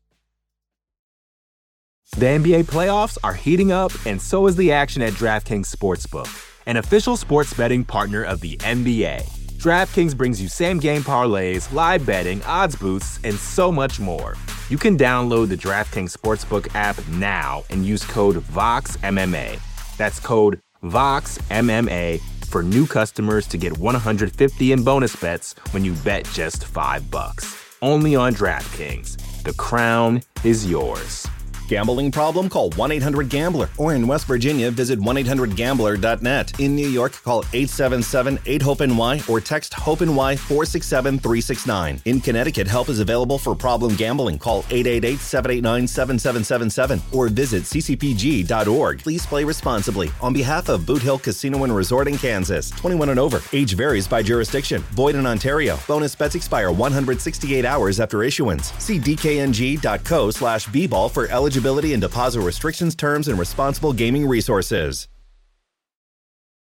The NBA playoffs are heating up, and so is the action at DraftKings Sportsbook, an official sports betting partner of the NBA. DraftKings brings you same-game parlays, live betting, odds boosts, and so much more. You can download the DraftKings Sportsbook app now and use code VOXMMA. That's code VOXMMA for new customers to get $150 in bonus bets when you bet just $5. Only on DraftKings. The crown is yours. Gambling problem? Call 1-800-GAMBLER. Or in West Virginia, visit 1-800-GAMBLER.net. In New York, call 877-8-HOPE-NY or text HOPE-NY 467-369. In Connecticut, help is available for problem gambling. Call 888-789-7777 or visit ccpg.org. Please play responsibly. On behalf of Boot Hill Casino and Resort in Kansas, 21 and over. Age varies by jurisdiction. Void in Ontario. Bonus bets expire 168 hours after issuance. See dkng.co/bball for eligibility and deposit restrictions, terms, and responsible gaming resources.